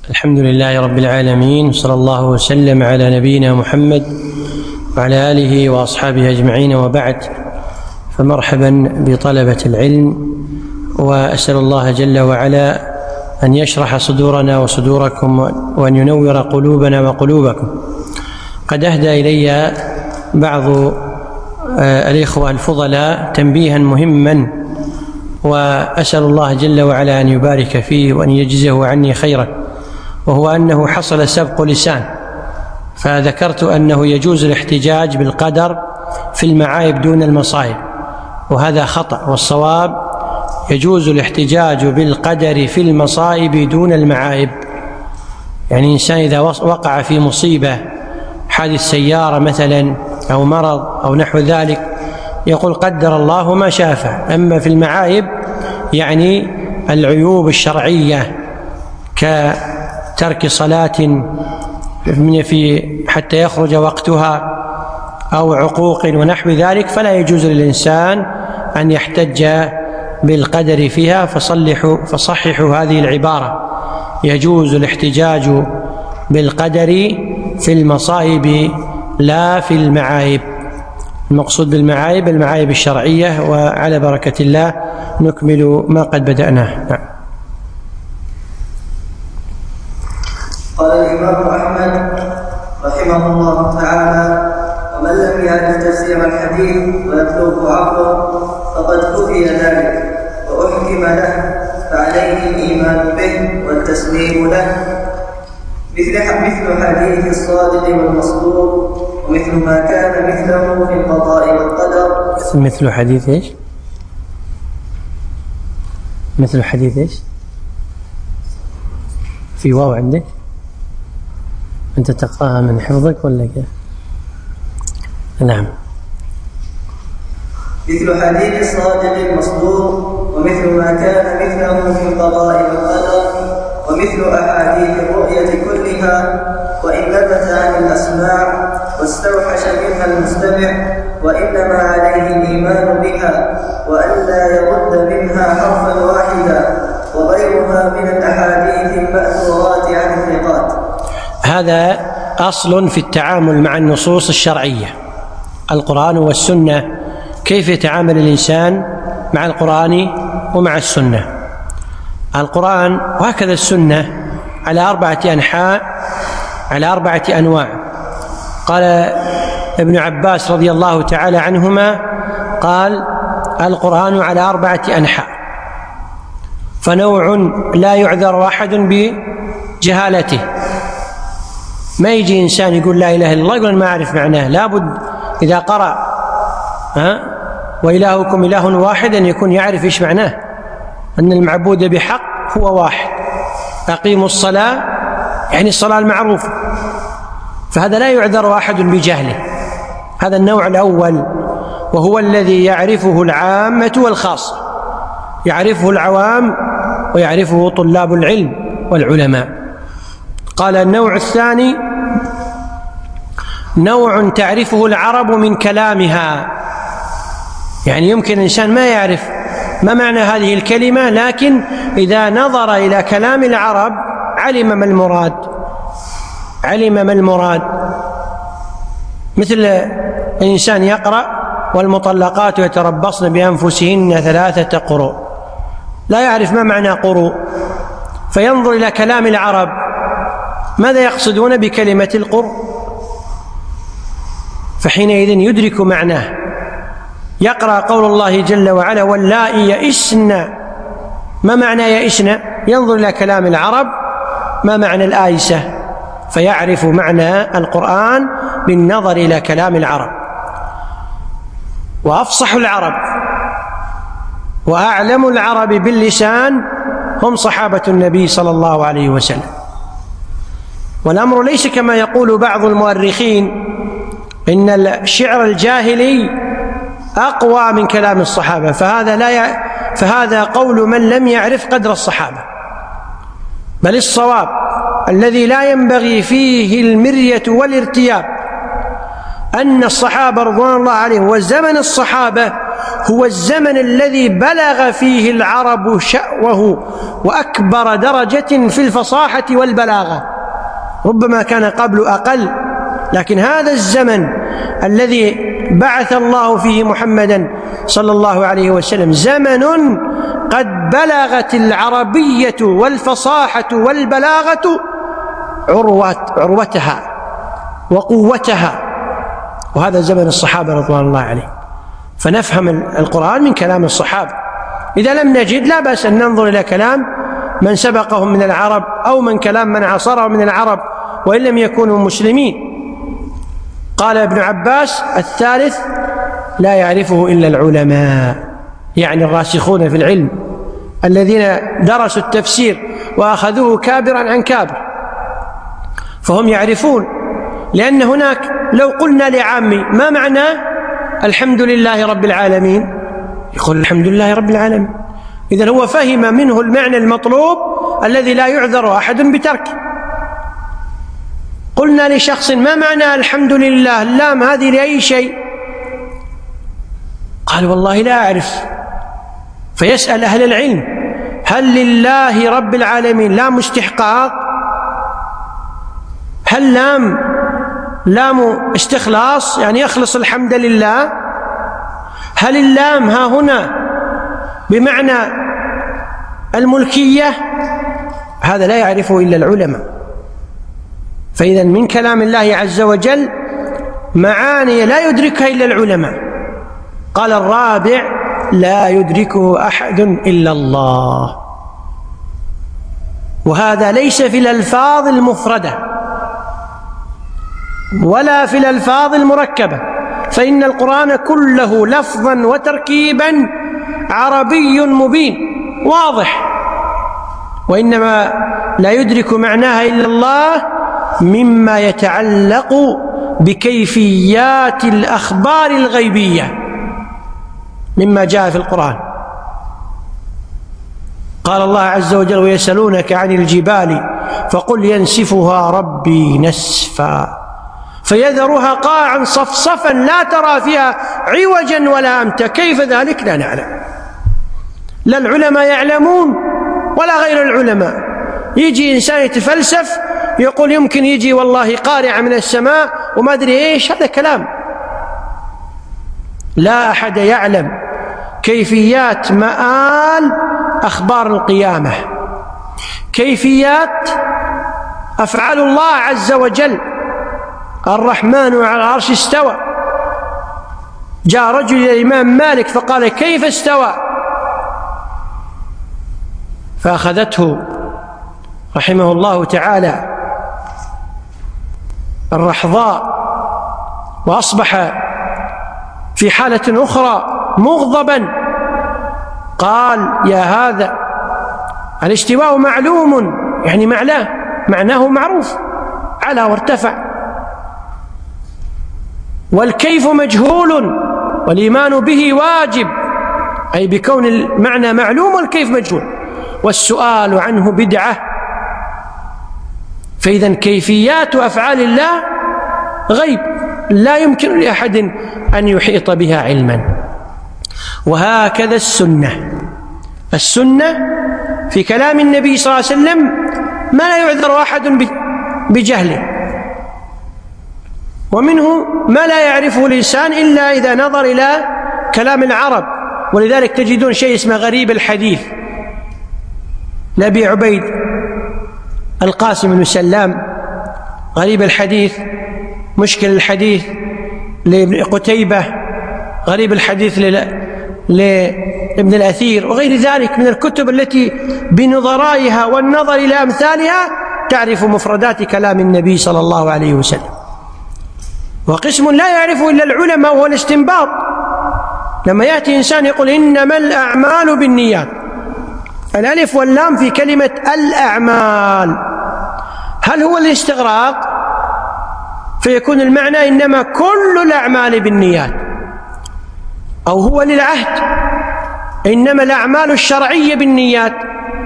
الحمد لله رب العالمين، صلى الله وسلم على نبينا محمد وعلى آله وأصحابه أجمعين، وبعد. فمرحبا بطلبة العلم، وأسأل الله جل وعلا أن يشرح صدورنا وصدوركم، وأن ينور قلوبنا وقلوبكم. قد أهدى إلي بعض الإخوة الفضلاء تنبيها مهما، وأسأل الله جل وعلا أن يبارك فيه وأن يجزيه عني خيرا، وهو أنه حصل سبق لسان، فذكرت أنه يجوز الاحتجاج بالقدر في المعايب دون المصائب، وهذا خطأ، والصواب يجوز الاحتجاج بالقدر في المصائب دون المعايب. يعني إنسان إذا وقع في مصيبة، حادث سيارة مثلا أو مرض أو نحو ذلك، يقول قدر الله ما شاء فعل. أما في المعايب يعني العيوب الشرعية كترك صلاة حتى يخرج وقتها أو عقوق ونحو ذلك، فلا يجوز للإنسان أن يحتج بالقدر فيها. فصححوا هذه العبارة: يجوز الاحتجاج بالقدر في المصائب لا في المعايب. المقصود بالمعايب المعايب الشرعية. وعلى بركة الله نكمل ما قد بدأناه. نعم. قال الإمام أحمد رحمه الله تعالى: ومن لم يعرف تفسير الحديث ويطلبه عقله فقد كفي ذلك وأحكم له، فعليه الإيمان به والتسليم له، مثل حديث الصادق والمصدوق، ومثل ما كان مثله في القضاء والقدر. مثل حديث ايش؟ مثل حديث ايش؟ في واو عندك؟ أنت تقراها من حفظك ولا كيف؟ نعم. مثل حديث الصادق المصدوق، ومثل ما كان مثله في القضاء والقدر، ومثل أحاديث الرؤية كلها، وإن نبت عن الأسماع واستوحش منها المستمع، وإنما عليه الإيمان بها وألا يرد منها حرفا واحدا، وغيرها من الأحاديث المأثورات عن الثقات. هذا أصل في التعامل مع النصوص الشرعية، القرآن والسنة. كيف يتعامل الإنسان مع القرآن ومع السنة؟ القرآن وهكذا السنة على 4 أنحاء، على 4 أنواع. قال ابن عباس رضي الله تعالى عنهما، قال: القرآن على 4 أنحاء، فنوع لا يعذر أحد بجهالته. ما يجي إنسان يقول لا إله إلا الله يقول ما أعرف معناه، لابد إذا قرأ وإلهكم إله واحد أن يكون يعرف إيش معناه، أن المعبود بحق هو واحد. أقيموا الصلاة يعني الصلاة المعروفة، فهذا لا يعذر أحد بجهله. هذا النوع الأول، وهو الذي يعرفه العامة والخاصة، يعرفه العوام ويعرفه طلاب العلم والعلماء. قال النوع الثاني: نوع تعرفه العرب من كلامها، يعني يمكن الإنسان ما يعرف ما معنى هذه الكلمة، لكن إذا نظر إلى كلام العرب علم ما المراد. مثل الإنسان يقرأ: والمطلقات يتربصن بأنفسهن 3 قروء، لا يعرف ما معنى قروء، فينظر إلى كلام العرب ماذا يقصدون بكلمة القرء، فحينئذ يدرك معناه. يقرأ قول الله جل وعلا: واللائي يئسن، ما معنى يئسن؟ ينظر إلى كلام العرب ما معنى الآيسة، فيعرف معنى القرآن بالنظر إلى كلام العرب. وأفصح العرب وأعلم العرب باللسان هم صحابة النبي صلى الله عليه وسلم. والأمر ليس كما يقول بعض المؤرخين إن الشعر الجاهلي أقوى من كلام الصحابة، فهذا قول من لم يعرف قدر الصحابة. بل الصواب الذي لا ينبغي فيه المرية والارتياب أن الصحابة رضوان الله عليهم وزمن الصحابة هو الزمن الذي بلغ فيه العرب شأوه وأكبر درجة في الفصاحة والبلاغة. ربما كان قبل أقل، لكن هذا الزمن الذي بعث الله فيه محمدا صلى الله عليه وسلم زمن قد بلغت العربية والفصاحة والبلاغة عروتها وقوتها، وهذا زمن الصحابة رضوان الله عليهم. فنفهم القرآن من كلام الصحابة. إذا لم نجد لا بأس أن ننظر إلى كلام من سبقهم من العرب أو من كلام من عاصرهم من العرب وإن لم يكونوا مسلمين. قال ابن عباس: الثالث لا يعرفه إلا العلماء، يعني الراسخون في العلم الذين درسوا التفسير وأخذوه كابرا عن كابر، فهم يعرفون. لأن هناك لو قلنا لعامي ما معنى الحمد لله رب العالمين، يقول الحمد لله رب العالمين. إذن هو فهم منه المعنى المطلوب الذي لا يعذر أحد بتركه. قلنا لشخص ما معنى الحمد لله، اللام هذه لأي شيء؟ قال والله لا أعرف. فيسأل أهل العلم: هل لله رب العالمين لام استحقاق؟ هل لام استخلاص يعني يخلص الحمد لله؟ هل اللام ها هنا بمعنى الملكية؟ هذا لا يعرفه إلا العلماء. فإذا من كلام الله عز وجل معاني لا يدركها إلا العلماء. قال الرابع: لا يدركه أحد إلا الله. وهذا ليس في الألفاظ المفردة ولا في الألفاظ المركبة، فإن القرآن كله لفظا وتركيبا عربي مبين واضح، وإنما لا يدرك معناها إلا الله مما يتعلق بكيفيات الأخبار الغيبية مما جاء في القرآن. قال الله عز وجل: ويسألونك عن الجبال فقل ينسفها ربي نسفا فيذرها قاعا صفصفا لا ترى فيها عوجا ولا أمتا. كيف ذلك؟ لا نعلم. لا العلماء يعلمون ولا غير العلماء. يجي إنسان يتفلسف يقول يمكن يجي والله قارعة من السماء وما أدري إيش، هذا كلام. لا أحد يعلم كيفيات مآل أخبار القيامة، كيفيات أفعال الله عز وجل. الرحمن على العرش استوى. جاء رجل إلى الإمام مالك فقال: كيف استوى؟ فأخذته رحمه الله تعالى الرحضاء، وأصبح في حالة أخرى مغضبا. قال: يا هذا الاستواء معلوم، يعني معناه معروف، على وارتفع، والكيف مجهول والإيمان به واجب، أي بكون المعنى معلوم والكيف مجهول، والسؤال عنه بدعة. فإذا كيفيات أفعال الله غيب لا يمكن لأحد أن يحيط بها علما. وهكذا السنة في كلام النبي صلى الله عليه وسلم ما لا يعذر أحد بجهله، ومنه ما لا يعرفه الإنسان إلا إذا نظر إلى كلام العرب. ولذلك تجدون شيء اسمه غريب الحديث لأبي عبيد القاسم بن سلام، غريب الحديث، مشكل الحديث لابن قتيبة، غريب الحديث لابن الأثير، وغير ذلك من الكتب التي بنظرائها والنظر إلى أمثالها تعرف مفردات كلام النبي صلى الله عليه وسلم. وقسم لا يعرفه إلا العلماء، وهو الاستنباط. لما يأتي إنسان يقول إنما الأعمال بالنيات، الألف واللام في كلمة الأعمال، هل هو الاستغراق فيكون المعنى إنما كل الأعمال بالنيات، أو هو للعهد إنما الأعمال الشرعية بالنيات؟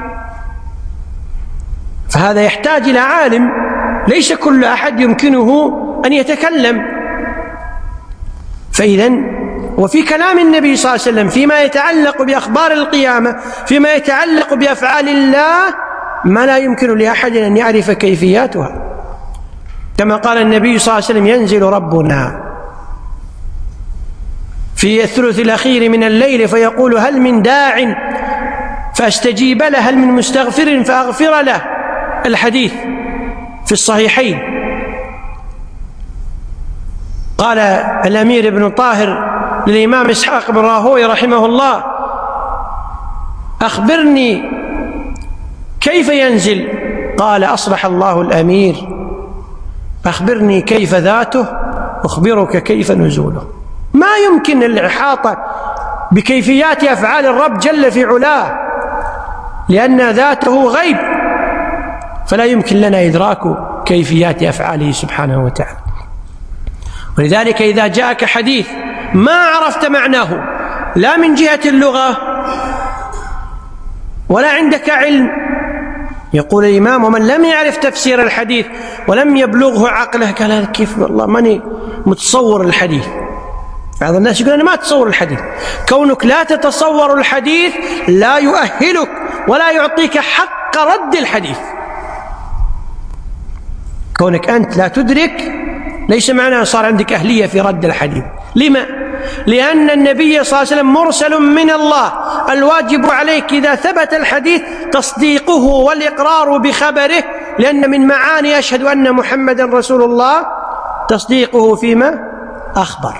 فهذا يحتاج إلى عالم، ليس كل أحد يمكنه أن يتكلم. فإذن وفي كلام النبي صلى الله عليه وسلم فيما يتعلق بأخبار القيامة، فيما يتعلق بأفعال الله، ما لا يمكن لأحد أن يعرف كيفياتها. كما قال النبي صلى الله عليه وسلم: ينزل ربنا في الثلث الأخير من الليل فيقول: هل من داع فأستجيب له، هل من مستغفر فأغفر له. الحديث في الصحيحين. قال الأمير بن طاهر للإمام إسحاق بن راهوي رحمه الله: أخبرني كيف ينزل؟ قال: أصبح الله الأمير، أخبرني كيف ذاته أخبرك كيف نزوله. ما يمكن الإحاطة بكيفيات أفعال الرب جل في علاه، لأن ذاته غيب، فلا يمكن لنا إدراك كيفيات أفعاله سبحانه وتعالى. ولذلك إذا جاءك حديث ما عرفت معناه لا من جهة اللغة ولا عندك علم، يقول الإمام: ومن لم يعرف تفسير الحديث ولم يبلغه عقله، قال: كيف والله ماني متصور الحديث. بعض الناس يقول: أنا ما أتصور الحديث. كونك لا تتصور الحديث لا يؤهلك ولا يعطيك حق رد الحديث. كونك أنت لا تدرك ليس معناه صار عندك أهلية في رد الحديث. لما؟ لأن النبي صلى الله عليه وسلم مرسل من الله، الواجب عليك إذا ثبت الحديث تصديقه والإقرار بخبره، لأن من معاني أشهد أن محمدا رسول الله تصديقه فيما أخبر،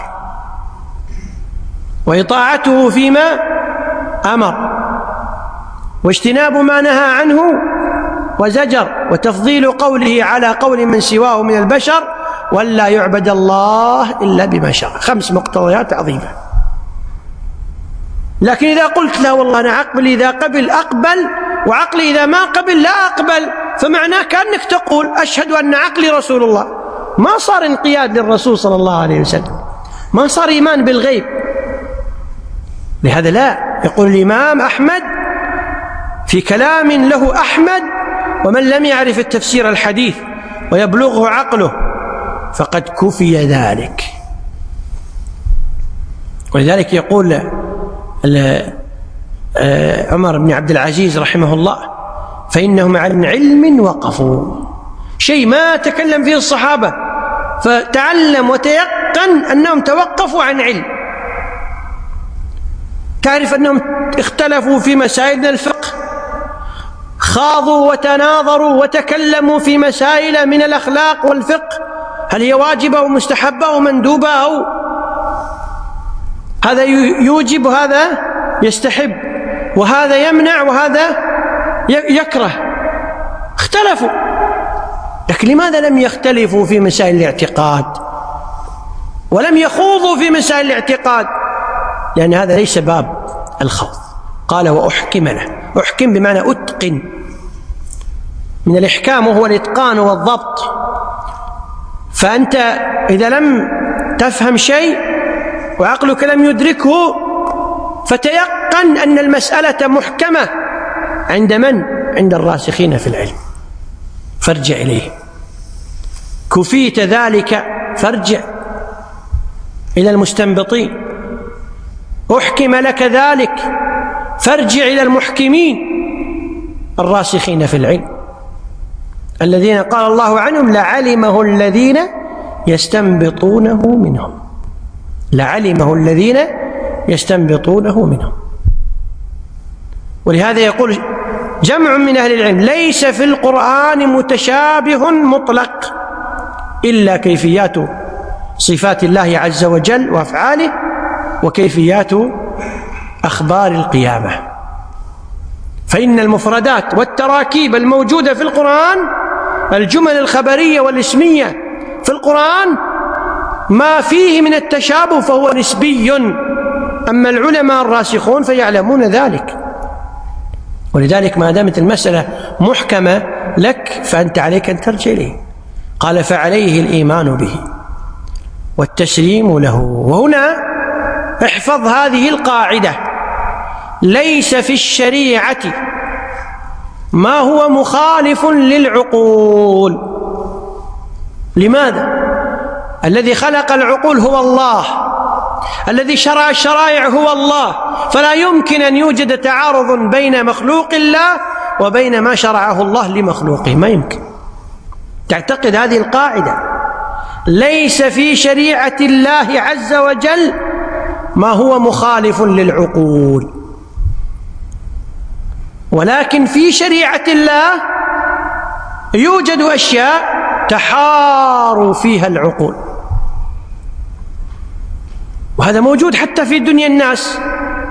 وإطاعته فيما أمر، واجتناب ما نهى عنه وزجر، وتفضيل قوله على قول من سواه من البشر، ولا يعبد الله إلا بما شرع. 5 مقتضيات عظيمة. لكن إذا قلت له والله أنا عقلي إذا قبل أقبل وعقلي إذا ما قبل لا أقبل، فمعناه كأنك تقول أشهد أن عقلي رسول الله. ما صار انقياد للرسول صلى الله عليه وسلم، ما صار إيمان بالغيب. لهذا لا يقول الإمام أحمد في كلام له أحمد: ومن لم يعرف التفسير الحديث ويبلغه عقله فقد كفي ذلك. ولذلك يقول عمر بن عبد العزيز رحمه الله: فإنهم عن علم وقفوا، شيء ما تكلم فيه الصحابة فتعلم وتيقن أنهم توقفوا عن علم. تعرف أنهم اختلفوا في مسائل الفقه، خاضوا وتناظروا وتكلموا في مسائل من الأخلاق والفقه، هل هي واجبة ومستحبة ومندوبة، أو هذا يوجب وهذا يستحب، وهذا يمنع وهذا يكره. اختلفوا، لكن لماذا لم يختلفوا في مسائل الاعتقاد ولم يخوضوا في مسائل الاعتقاد؟ لأن هذا ليس باب الخوض. قال: وأحكم له. أحكم بمعنى أتقن، من الإحكام وهو الإتقان والضبط. فأنت إذا لم تفهم شيء وعقلك لم يدركه فتيقن أن المسألة محكمة عند من؟ عند الراسخين في العلم، فارجع إليه. كفيت ذلك فارجع إلى المستنبطين. أحكم لك ذلك فارجع إلى المحكمين الراسخين في العلم، الذين قال الله عنهم: لعلمه الذين يستنبطونه منهم. لعلمه الذين يستنبطونه منهم. ولهذا يقول جمع من أهل العلم: ليس في القرآن متشابه مطلق إلا كيفيات صفات الله عز وجل وأفعاله، وكيفيات أخبار القيامة. فإن المفردات والتراكيب الموجودة في القرآن، الجمل الخبرية والاسمية في القرآن، ما فيه من التشابه فهو نسبي، أما العلماء الراسخون فيعلمون ذلك. ولذلك ما دامت المسألة محكمة لك فأنت عليك أن ترجع إليه. قال: فعليه الإيمان به والتسليم له. وهنا احفظ هذه القاعدة: ليس في الشريعة ما هو مخالف للعقول. لماذا؟ الذي خلق العقول هو الله الذي شرع الشرائع هو الله، فلا يمكن أن يوجد تعارض بين مخلوق الله وبين ما شرعه الله لمخلوقه، ما يمكن. تعتقد هذه القاعدة: ليس في شريعة الله عز وجل ما هو مخالف للعقول، ولكن في شريعة الله يوجد أشياء تحار فيها العقول، وهذا موجود حتى في دنيا الناس.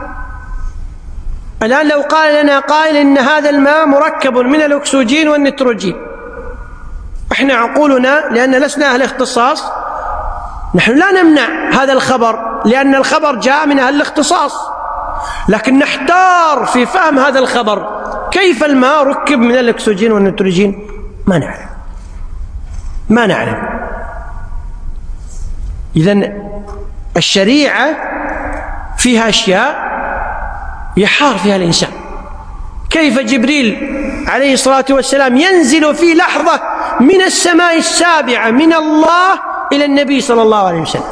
الآن لو قال لنا قائل إن هذا الماء مركب من الأكسجين والنيتروجين، احنا عقولنا لأن لسنا أهل اختصاص نحن لا نمنع هذا الخبر، لأن الخبر جاء من أهل الاختصاص، لكن نحتار في فهم هذا الخبر. كيف الماء ركب من الأكسجين والنيتروجين؟ ما نعلم. إذن الشريعة فيها أشياء يحار فيها الإنسان. كيف جبريل عليه الصلاة والسلام ينزل في لحظة من السماء السابعة من الله إلى النبي صلى الله عليه وسلم؟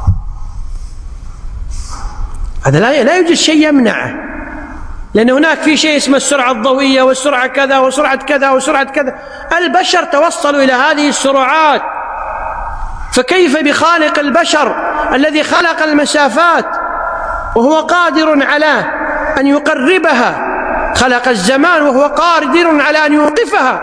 هذا لا يوجد شيء يمنعه، لأن هناك في شيء اسمه السرعة الضوئية والسرعة كذا وسرعة كذا وسرعة كذا. البشر توصلوا إلى هذه السرعات، فكيف بخالق البشر الذي خلق المسافات وهو قادر على أن يقربها، خلق الزمان وهو قادر على أن يوقفها؟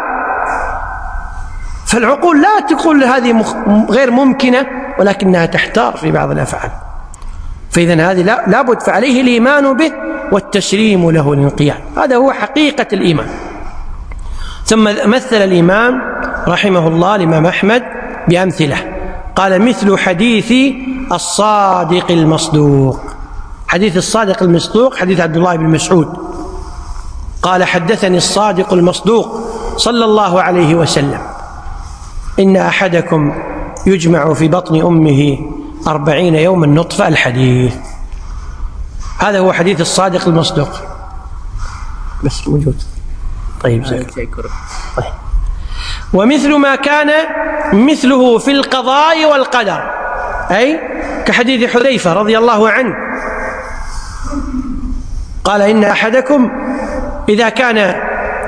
فالعقول لا تقول هذه غير ممكنة، ولكنها تحتار في بعض الأفعال. فإذن هذه لابد، فعليه الإيمان به والتسليم له الانقياد، هذا هو حقيقة الإيمان. ثم مثل الإمام رحمه الله الإمام أحمد بأمثلة، قال: مثل حديث الصادق المصدوق. حديث الصادق المصدوق حديث عبد الله بن مسعود قال: حدثني الصادق المصدوق صلى الله عليه وسلم: إن أحدكم يجمع في بطن أمه 40 يوما نطفة. الحديث هذا هو حديث الصادق المصدوق. بس موجود. طيب زين. طيب. ومثل ما كان مثله في القضاء والقدر، أي كحديث حذيفة رضي الله عنه قال: إن أحدكم إذا كان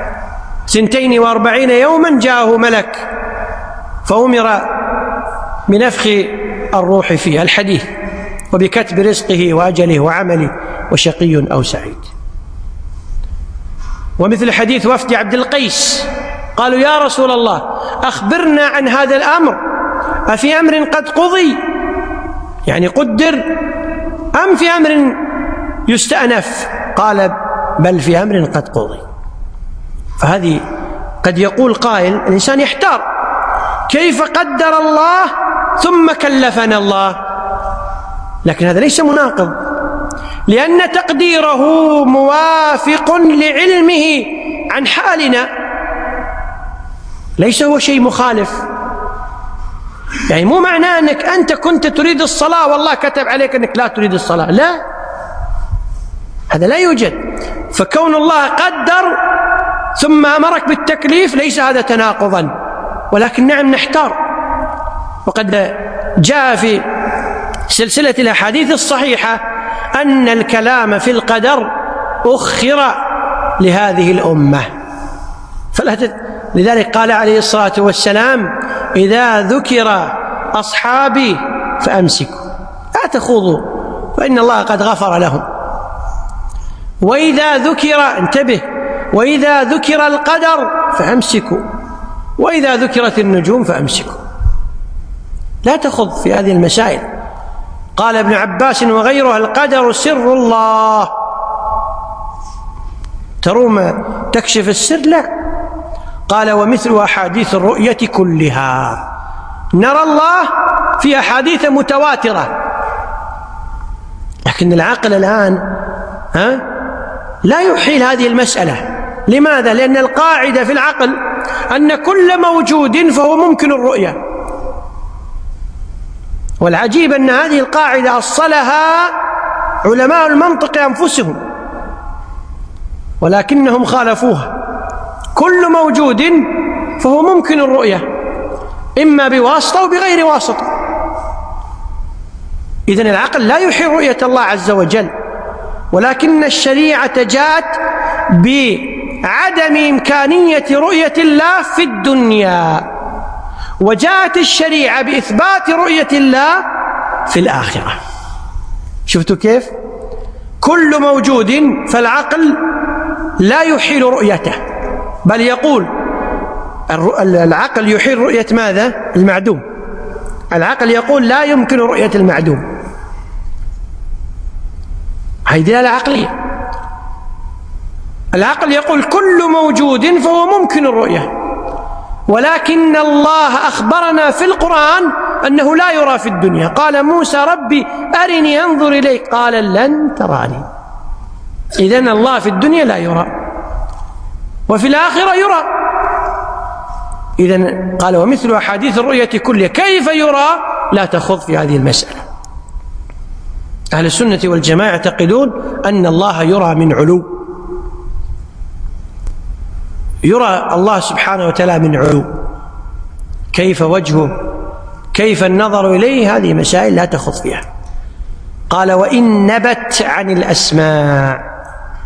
42 يوما جاءه ملك فأمر بنفخ الروح فيه. الحديث. وبكتب رزقه وأجله وعمله وشقي أو سعيد. ومثل حديث وفد عبد القيس قالوا: يا رسول الله أخبرنا عن هذا الأمر، أفي أمر قد قضي، يعني قدر، أم في أمر يستأنف؟ قال: بل في أمر قد قضي. فهذه قد يقول قائل، الإنسان يحتار: كيف قدر الله ثم كلفنا الله؟ لكن هذا ليس مناقض، لأن تقديره موافق لعلمه عن حالنا، ليس هو شيء مخالف. يعني مو معناه أنك أنت كنت تريد الصلاة والله كتب عليك أنك لا تريد الصلاة، لا، هذا لا يوجد. فكون الله قدر ثم أمرك بالتكليف ليس هذا تناقضا، ولكن نعم نحتار. وقد جاء في سلسلة الأحاديث الصحيحة أن الكلام في القدر أخر لهذه الأمة، لذلك قال عليه الصلاة والسلام: إذا ذكر أصحابي فأمسكوا، لا تخوضوا فإن الله قد غفر لهم. وإذا ذكر، انتبه، وإذا ذكر القدر فأمسكوا، وإذا ذكرت النجوم فأمسكوا، لا تخض في هذه المسائل. قال ابن عباس وغيره: القدر سر الله. تروم تكشف السر؟ لا. قال: ومثل أحاديث الرؤية كلها، نرى الله في أحاديث متواترة، لكن العقل الآن لا يحيل هذه المسألة. لماذا؟ لأن القاعدة في العقل أن كل موجود فهو ممكن الرؤية. والعجيب أن هذه القاعدة أصلها علماء المنطق أنفسهم، ولكنهم خالفوها. كل موجود فهو ممكن الرؤية، إما بواسطة أو بغير واسطة. إذن العقل لا يحيل رؤية الله عز وجل، ولكن الشريعة جاءت بعدم إمكانية رؤية الله في الدنيا، وجاءت الشريعة بإثبات رؤية الله في الآخرة. شفتوا كيف؟ كل موجود فالعقل لا يحيل رؤيته، بل يقول العقل يحيل رؤية ماذا؟ المعدوم. العقل يقول لا يمكن رؤية المعدوم. هذه دلالة عقلية. العقل يقول كل موجود فهو ممكن الرؤية، ولكن الله أخبرنا في القرآن أنه لا يرى في الدنيا. قال موسى ربي أرني أنظر إليك، قال لن تراني. إذن الله في الدنيا لا يرى، وفي الآخرة يرى. إذن قال ومثل أحاديث الرؤية كلها كيف يرى لا تخض في هذه المسألة. أهل السنة والجماعة يعتقدون أن الله يرى من علو، يرى الله سبحانه وتعالى من علو. كيف وجهه، كيف النظر إليه، هذه مسائل لا تخض فيها. قال وإن نبت عن الأسماع،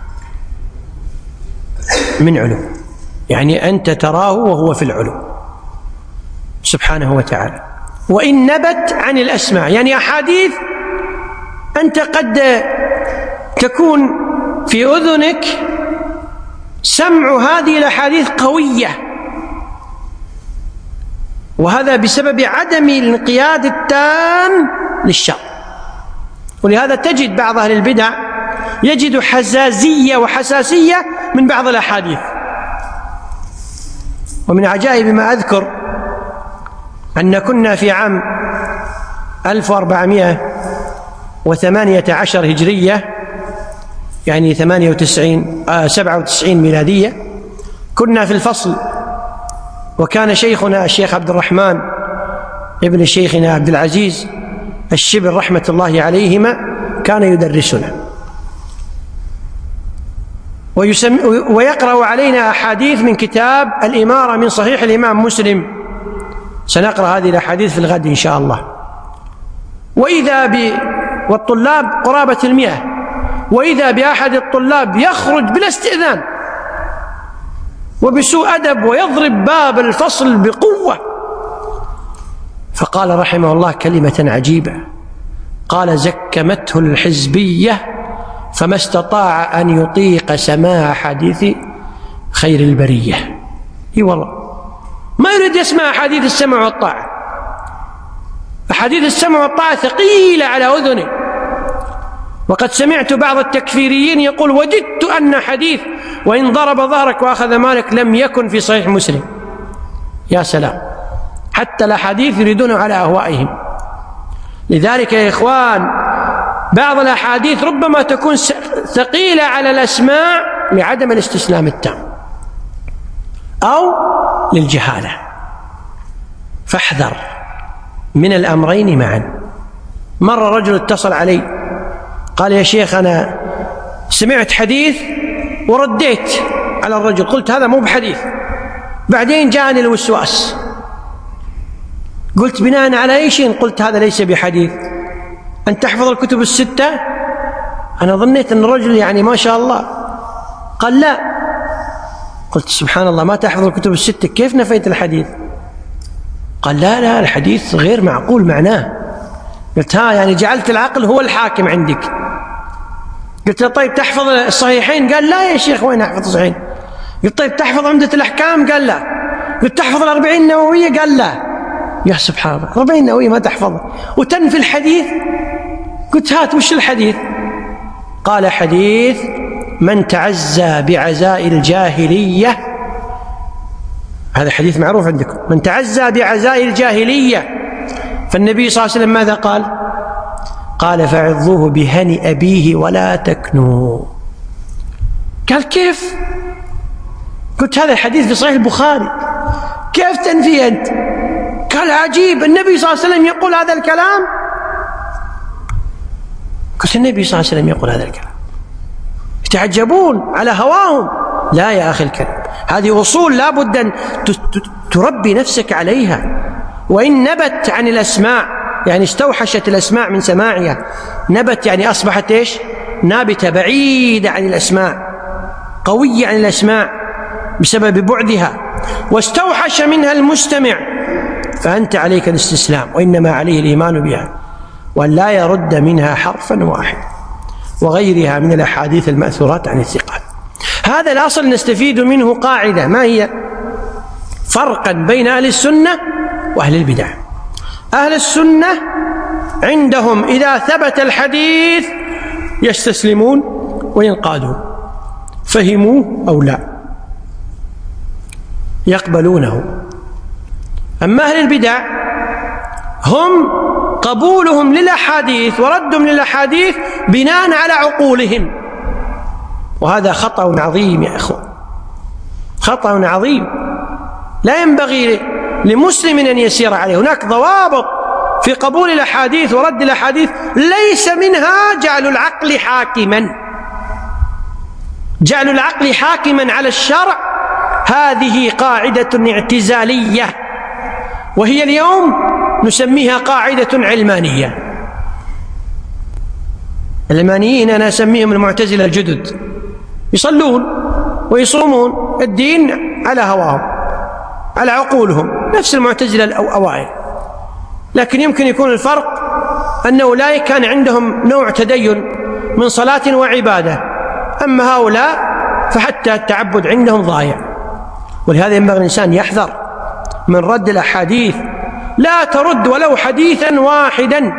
من علو، يعني أنت تراه وهو في العلو سبحانه وتعالى. وإن نبت عن الأسماع يعني أحاديث أنت قد تكون في أذنك سمع هذه الأحاديث قوية، وهذا بسبب عدم الانقياد التام للشر. ولهذا تجد بعض أهل البدع يجد حزازية وحساسية من بعض الأحاديث. ومن عجائب ما أذكر أن كنا في عام 1418 هجرية، يعني 97 ميلادية، كنا في الفصل، وكان شيخنا الشيخ عبد الرحمن ابن شيخنا عبد العزيز الشبل رحمة الله عليهما كان يدرسنا ويقرأ علينا أحاديث من كتاب الإمارة من صحيح الإمام مسلم. سنقرأ هذه الأحاديث في الغد إن شاء الله. والطلاب قرابة 100، وإذا بأحد الطلاب يخرج بلا استئذان وبسوء أدب ويضرب باب الفصل بقوة. فقال رحمه الله كلمة عجيبة، قال زكمته الحزبية فما استطاع أن يطيق سماع حديث خير البرية. اي والله ما يريد يسمع حديث السمع والطاعة. أحاديث السمع والطاعة ثقيلة على أذنه. وقد سمعت بعض التكفيريين يقول وجدت أن حديث وإن ضرب ظهرك وأخذ مالك لم يكن في صحيح مسلم. يا سلام، حتى الأحاديث يريدون على أهوائهم. لذلك يا إخوان بعض الأحاديث ربما تكون ثقيلة على الأسماع لعدم الاستسلام التام أو للجهالة، فاحذر من الأمرين معا. مرة رجل اتصل علي قال يا شيخ أنا سمعت حديث ورديت على الرجل، قلت هذا مو بحديث، بعدين جاءني الوسواس، قلت بناء على أي شيء؟ قلت هذا ليس بحديث، أن تحفظ الكتب الستة. أنا ظنيت أن الرجل يعني ما شاء الله. قال لا. قلت سبحان الله، ما تحفظ الكتب الستة كيف نفيت الحديث؟ قال لا الحديث غير معقول معناه. قلت يعني جعلت العقل هو الحاكم عندك. قلت له طيب تحفظ الصحيحين؟ قال لا يا شيخ وين أحفظ الصحيحين؟ قلت طيب تحفظ عمدة الأحكام؟ قال لا. قلت تحفظ 40 النووية؟ قال لا. يا سبحان الله، 40 النووية ما تحفظها وتنفي الحديث؟ قلت هات وش الحديث؟ قال حديث من تعزى بعزاء الجاهلية، هذا حديث معروف عندكم، من تعزى بعزاء الجاهلية فالنبي صلى الله عليه وسلم ماذا قال؟ قال فعظوه بهني أبيه ولا تكنوا. قال كيف؟ قلت هذا الحديث في صحيح البخاري، كيف تنفي أنت؟ قال عجيب، النبي صلى الله عليه وسلم يقول هذا الكلام؟ قلت النبي صلى الله عليه وسلم يقول هذا الكلام، يتعجبون على هواهم. لا يا أخي الكريم، هذه أصول لا بد أن تربي نفسك عليها. وإن نبت عن الأسماع يعني استوحشت الأسماع من سماعها، نبت يعني أصبحت إيش؟ نابتة بعيدة عن الأسماع، قوية عن الأسماع بسبب بعدها، واستوحش منها المستمع، فأنت عليك الاستسلام، وإنما عليه الإيمان بها وأن لا يرد منها حرفا واحد، وغيرها من الأحاديث المأثورات عن الثقات. هذا الأصل نستفيد منه قاعدة، ما هي؟ فرقا بين أهل السنة وأهل البدع. أهل السنة عندهم إذا ثبت الحديث يستسلمون وينقادون، فهموه أو لا يقبلونه. أما أهل البدع هم قبولهم للأحاديث وردهم للأحاديث بناء على عقولهم، وهذا خطأ عظيم يا إخوة، خطأ عظيم لا ينبغي لمسلم أن يسير عليه. هناك ضوابط في قبول الأحاديث ورد الأحاديث، ليس منها جعل العقل حاكما. جعل العقل حاكما على الشرع هذه قاعدة اعتزالية، وهي اليوم نسميها قاعدة علمانية. العلمانيين أنا أسميهم المعتزلة الجدد، يصلون ويصومون، الدين على هواهم على عقولهم، نفس المعتزلة الأوائل، لكن يمكن يكون الفرق أنه لا كان عندهم نوع تدين من صلاة وعبادة، أما هؤلاء فحتى التعبد عندهم ضايع. ولهذا ينبغي الإنسان يحذر من رد الأحاديث، لا ترد ولو حديثا واحدا.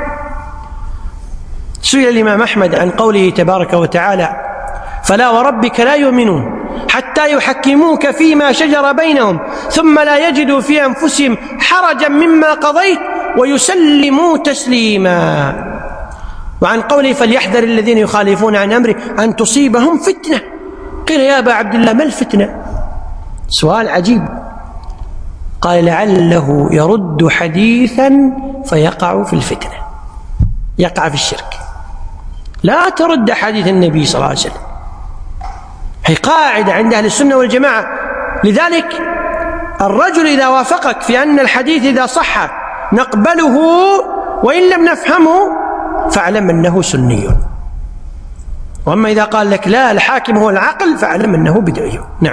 سئل الإمام أحمد عن قوله تبارك وتعالى: فلا وربك لا يؤمنون حتى يحكموك فيما شجر بينهم ثم لا يجدوا في أنفسهم حرجا مما قضيت ويسلموا تسليما. وعن قوله: فليحذر الذين يخالفون عن أمره أن تصيبهم فتنة. قيل: يا أبا عبد الله ما الفتنة؟ سؤال عجيب. قال: لعله يرد حديثا فيقع في الفتنة، يقع في الشرك. لا ترد حديث النبي صلى الله عليه وسلم، هي قاعدة عند أهل السنة والجماعة. لذلك الرجل إذا وافقك في أن الحديث إذا صح نقبله وإن لم نفهمه فاعلم أنه سني، وأما إذا قال لك لا الحاكم هو العقل فاعلم أنه بدعي. نعم.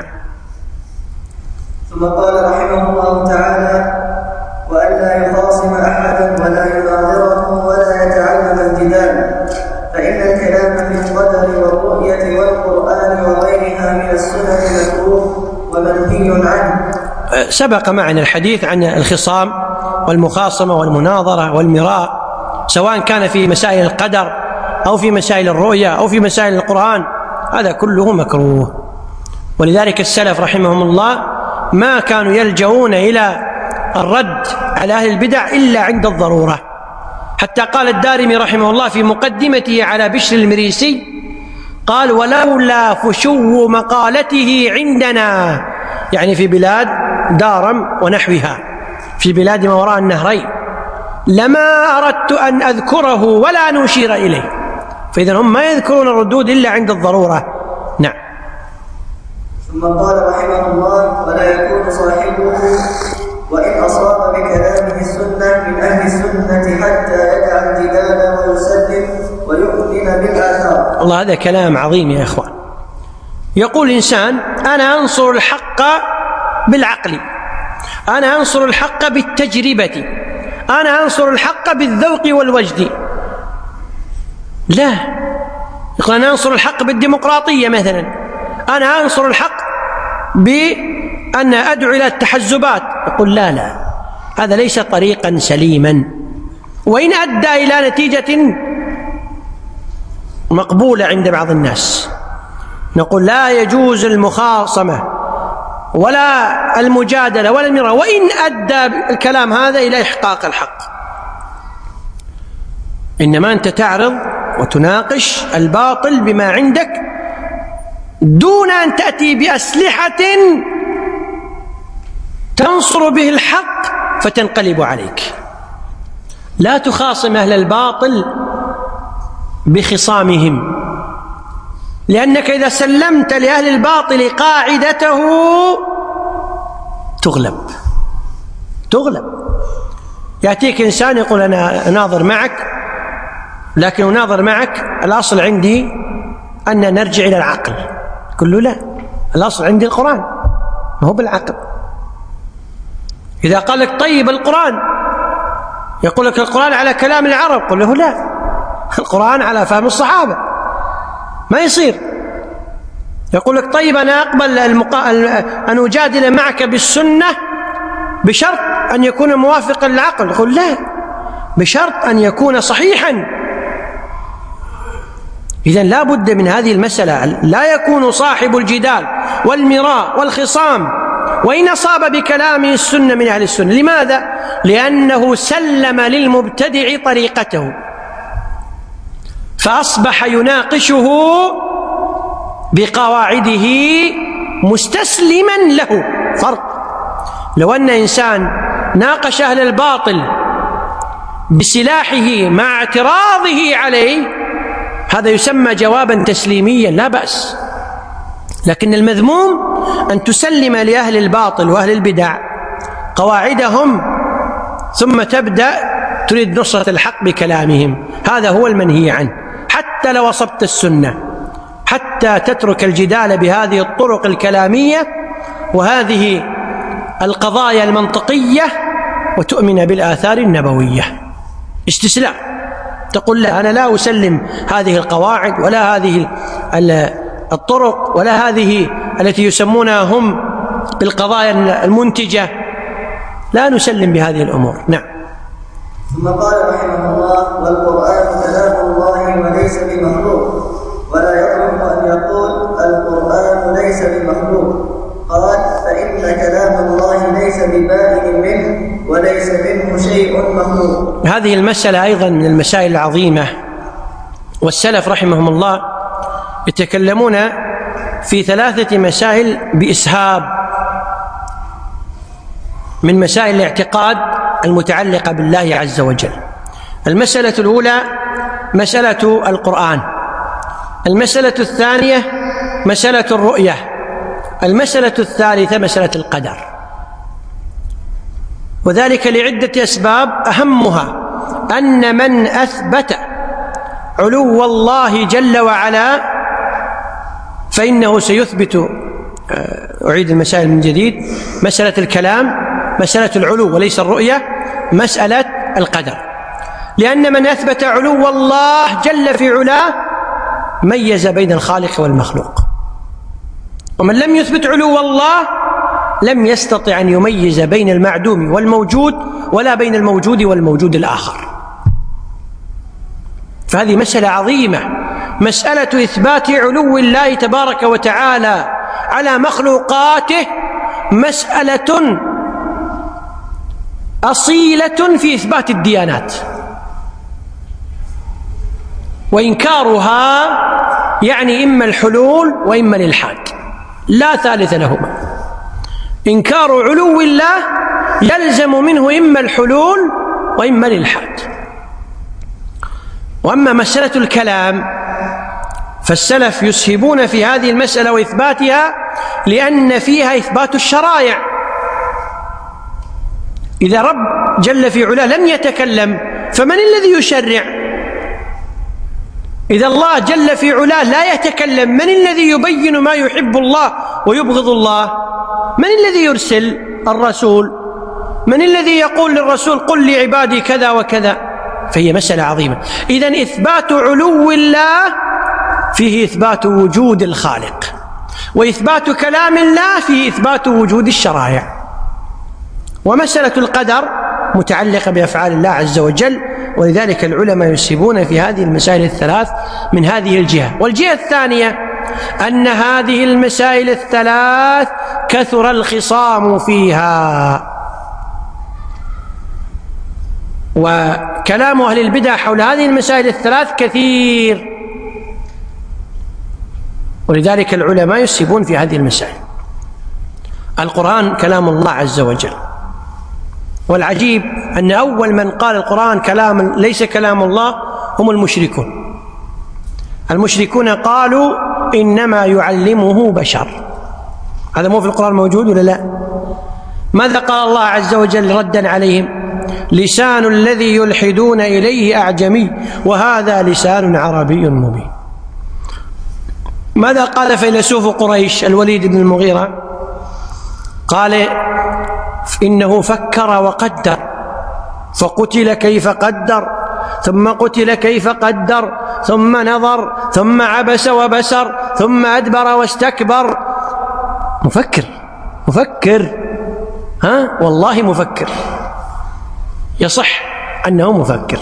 ثم قال رحمه الله تعالى: وألا يخاصم أحدا ولا يناظره ولا يتعلم الجدال، فإن الكلام في القدر والرؤية والقرآن وغيرها من السنن مكروه ومنهي عنه. سبق معنا الحديث عن الخصام والمخاصمة والمناظرة والمراء، سواء كان في مسائل القدر أو في مسائل الرؤية أو في مسائل القرآن، هذا كله مكروه. ولذلك السلف رحمهم الله ما كانوا يلجؤون إلى الرد على أهل البدع إلا عند الضرورة. حتى قال الدارمي رحمه الله في مقدمته على بشر المريسي، قال: ولولا فشو مقالته عندنا، يعني في بلاد دارم ونحوها، في بلاد ما وراء النهرين، لما أردت أن أذكره ولا نشير إليه. فإذا هم ما يذكرون الردود إلا عند الضرورة. نعم. ثم قال رحمه الله: ولا يكون صاحبه وإن أصاب بكلامه السنة من أهل السنة حتى يدع الجدال ويسلم ويؤمن بالآثار. الله، هذا كلام عظيم يا إخوان. يقول الإنسان: أنا أنصر الحق بالعقل، أنا أنصر الحق بالتجربة، أنا أنصر الحق بالذوق والوجد. لا، يقول: أنا أنصر الحق بالديمقراطية مثلا، أنا أنصر الحق بأن أدعو إلى التحزبات. يقول: لا لا، هذا ليس طريقا سليما، وإن أدى إلى نتيجة مقبولة عند بعض الناس. نقول: لا يجوز المخاصمة ولا المجادلة ولا المراء، وإن أدى الكلام هذا إلى إحقاق الحق. إنما أنت تعرض وتناقش الباطل بما عندك دون أن تأتي بأسلحة تنصر به الحق فتنقلب عليك. لا تخاصم أهل الباطل بخصامهم، لأنك إذا سلمت لأهل الباطل قاعدته تغلب. يأتيك إنسان يقول أنا أناظر معك، لكن أناظر معك الأصل عندي أن نرجع إلى العقل. قل له لا، الأصل عندي القرآن، ما هو بالعقل. إذا قال لك طيب القرآن، يقول لك القرآن على كلام العرب، قل له لا، القرآن على فهم الصحابة، ما يصير. يقول لك طيب أنا أقبل أن أجادل معك بالسنة بشرط أن يكون موافقا للعقل، يقول لا، بشرط أن يكون صحيحا. إذن لا بد من هذه المسألة، لا يكون صاحب الجدال والمراء والخصام وإن أصاب بكلامه السنة من أهل السنة. لماذا؟ لأنه سلم للمبتدع طريقته فأصبح يناقشه بقواعده مستسلما له. فرق لو أن إنسان ناقش أهل الباطل بسلاحه مع اعتراضه عليه، هذا يسمى جوابا تسليميا لا بأس. لكن المذموم أن تسلم لأهل الباطل وأهل البدع قواعدهم ثم تبدأ تريد نصرة الحق بكلامهم، هذا هو المنهي عنه. حتى لو أصبت السنة، حتى تترك الجدال بهذه الطرق الكلامية وهذه القضايا المنطقية وتؤمن بالآثار النبوية. استسلام، تقول لا، أنا لا أسلم هذه القواعد ولا هذه الطرق ولا هذه التي يسمونها هم بالقضايا المنتجة، لا نسلم بهذه الأمور. نعم. ثم قال رحمه الله: والقرآن كلام الله وليس بمخلوق، ولا يطلب أن يقول القرآن ليس بمخلوق. قال: فإن كلام الله ليس ببائن منه وليس منه شيء مخلوق. هذه المسألة أيضا من المسائل العظيمة، والسلف رحمهم الله يتكلمون في 3 مسائل بإسهاب من مسائل الاعتقاد المتعلقة بالله عز وجل. المسألة الأولى مسألة القرآن، المسألة الثانية مسألة الرؤية، المسألة الثالثة مسألة القدر. وذلك لعدة أسباب، أهمها أن من أثبت علو الله جل وعلا فإنه سيثبت، أعيد المسائل من جديد، مسألة الكلام، مسألة العلو وليس الرؤية، مسألة القدر. لأن من أثبت علو الله جل في علاه ميز بين الخالق والمخلوق، ومن لم يثبت علو الله لم يستطع أن يميز بين المعدوم والموجود ولا بين الموجود والموجود الآخر. فهذه مسألة عظيمة، مسألة إثبات علو الله تبارك وتعالى على مخلوقاته مسألة أصيلة في إثبات الديانات، وإنكارها يعني إما الحلول وإما الإلحاد، لا ثالث لهما. إنكار علو الله يلزم منه إما الحلول وإما الإلحاد. وأما مسألة الكلام فالسلف يسهبون في هذه المسألة وإثباتها لأن فيها إثبات الشرائع. إذا رب جل في علاه لم يتكلم فمن الذي يشرع؟ إذا الله جل في علاه لا يتكلم من الذي يبين ما يحب الله ويبغض الله؟ من الذي يرسل الرسول؟ من الذي يقول للرسول قل لعبادي كذا وكذا؟ فهي مسألة عظيمة. إذن إثبات علو الله فيه إثبات وجود الخالق، وإثبات كلام الله فيه إثبات وجود الشرائع. ومسألة القدر متعلقة بأفعال الله عز وجل، ولذلك العلماء يسهبون في هذه المسائل الثلاث من هذه الجهة. والجهة الثانية أن هذه المسائل الثلاث كثر الخصام فيها، وكلام أهل البدع حول هذه المسائل الثلاث كثير، ولذلك العلماء يسهبون في هذه المسائل. القرآن كلام الله عز وجل، والعجيب أن أول من قال القرآن كلام ليس كلام الله هم المشركون. المشركون قالوا إنما يعلمه بشر. هذا مو في القرآن موجود ولا لا؟ ماذا قال الله عز وجل ردا عليهم؟ لسان الذي يلحدون إليه أعجمي وهذا لسان عربي مبين. ماذا قال فيلسوف قريش الوليد بن المغيرة؟ قال إنه فكر وقدر فقتل كيف قدر ثم قتل كيف قدر ثم نظر ثم عبس وبسر ثم أدبر واستكبر. مفكر والله مفكر، يصح أنه مفكر.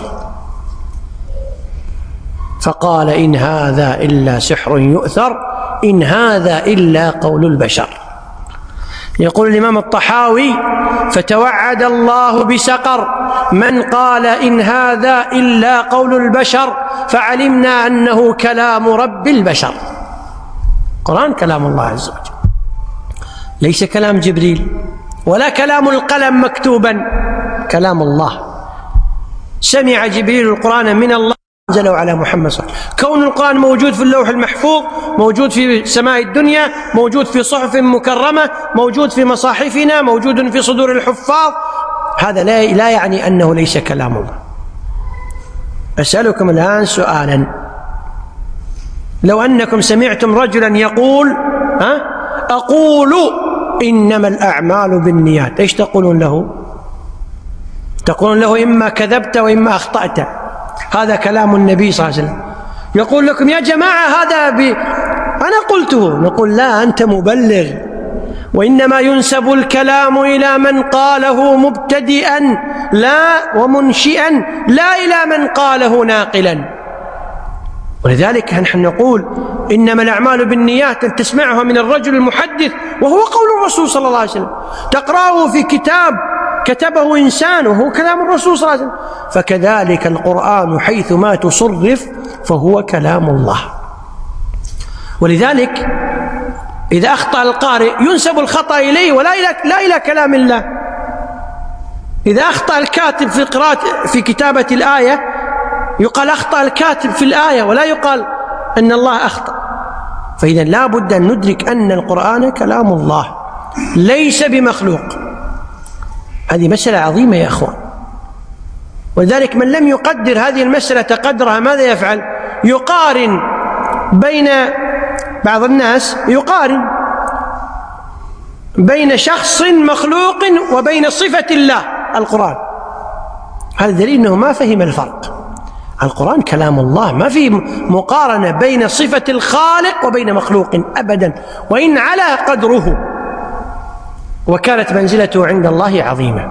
فقال إن هذا إلا سحر يؤثر إن هذا إلا قول البشر. يقول الإمام الطحاوي فتوعد الله بسقر من قال إن هذا إلا قول البشر فعلمنا أنه كلام رب البشر. القرآن كلام الله عز وجل، ليس كلام جبريل ولا كلام القلم مكتوبا، كلام الله. سمع جبريل القرآن من الله أنزله على محمد صلى الله عليه وسلم. كون القرآن موجود في اللوح المحفوظ، موجود في سماء الدنيا، موجود في صحف مكرمة، موجود في مصاحفنا، موجود في صدور الحفاظ، هذا لا يعني أنه ليس كلام الله. أسألكم الآن سؤالا، لو أنكم سمعتم رجلا يقول أقول إنما الأعمال بالنيات، إيش تقولون له؟ تقولون له إما كذبت وإما أخطأت، هذا كلام النبي صلى الله عليه وسلم. يقول لكم يا جماعة هذا أنا قلته، نقول لا، أنت مبلغ، وإنما ينسب الكلام إلى من قاله مبتدئا لا ومنشئا، لا إلى من قاله ناقلا. ولذلك نحن نقول إنما الأعمال بالنيات، أن تسمعها من الرجل المحدث وهو قول الرسول صلى الله عليه وسلم، تقرأه في كتاب كتبه إنسان وهو كلام الرسول صلى الله عليه وسلم. فكذلك القرآن حيثما تصرف فهو كلام الله. ولذلك إذا أخطأ القارئ ينسب الخطأ إليه لا إلى كلام الله. إذا أخطأ الكاتب في قراءة في كتابة الآية يقال أخطأ الكاتب في الآية، ولا يقال أن الله أخطأ. فإذا لا بد أن ندرك أن القرآن كلام الله ليس بمخلوق. هذه مسألة عظيمة يا أخوان. ولذلك من لم يقدر هذه المسألة قدرها ماذا يفعل؟ يقارن بين بعض الناس، يقارن بين شخص مخلوق وبين صفة الله القرآن. هذا دليل أنه ما فهم الفرق. القرآن كلام الله، ما في مقارنة بين صفة الخالق وبين مخلوق أبدا، وإن على قدره، وكانت منزلته عند الله عظيمة.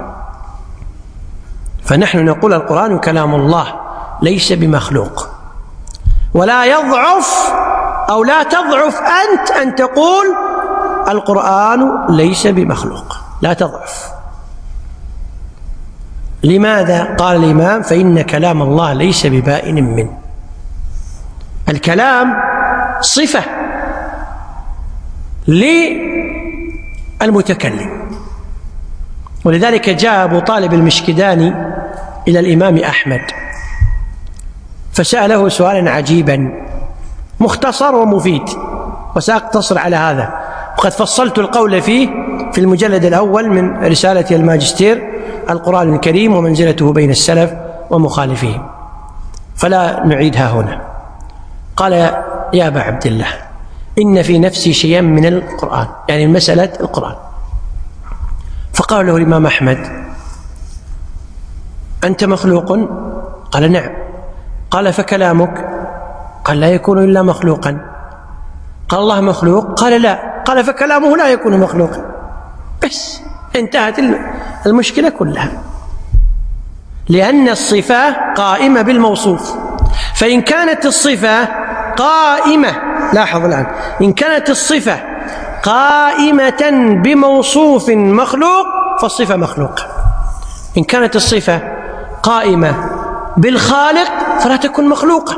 فنحن نقول القرآن كلام الله ليس بمخلوق. ولا يضعف أو لا تضعف أنت أن تقول القرآن ليس بمخلوق، لا تضعف. لماذا؟ قال الإمام فإن كلام الله ليس ببائن منه. الكلام صفة للمتكلم. ولذلك جاء أبو طالب المشكداني إلى الإمام أحمد فسأله سؤالا عجيبا مختصر ومفيد، وسأقتصر على هذا، وقد فصلت القول فيه في المجلد الأول من رسالة الماجستير القرآن الكريم ومنزلته بين السلف ومخالفهم، فلا نعيدها هنا. قال يا أبا عبد الله إن في نفسي شيئا من القرآن، يعني مسألة القرآن. فقال له الإمام أحمد أنت مخلوق؟ قال نعم. قال فكلامك؟ قال لا يكون إلا مخلوقا. قال الله مخلوق؟ قال لا. قال فكلامه لا يكون مخلوقا. بس انتهت المشكلة كلها، لأن الصفة قائمة بالموصوف. فإن كانت الصفة قائمة، لاحظ الآن، إن كانت الصفة قائمة بموصوف مخلوق فالصفة مخلوقة. إن كانت الصفة قائمة بالخالق فلا تكون مخلوقة،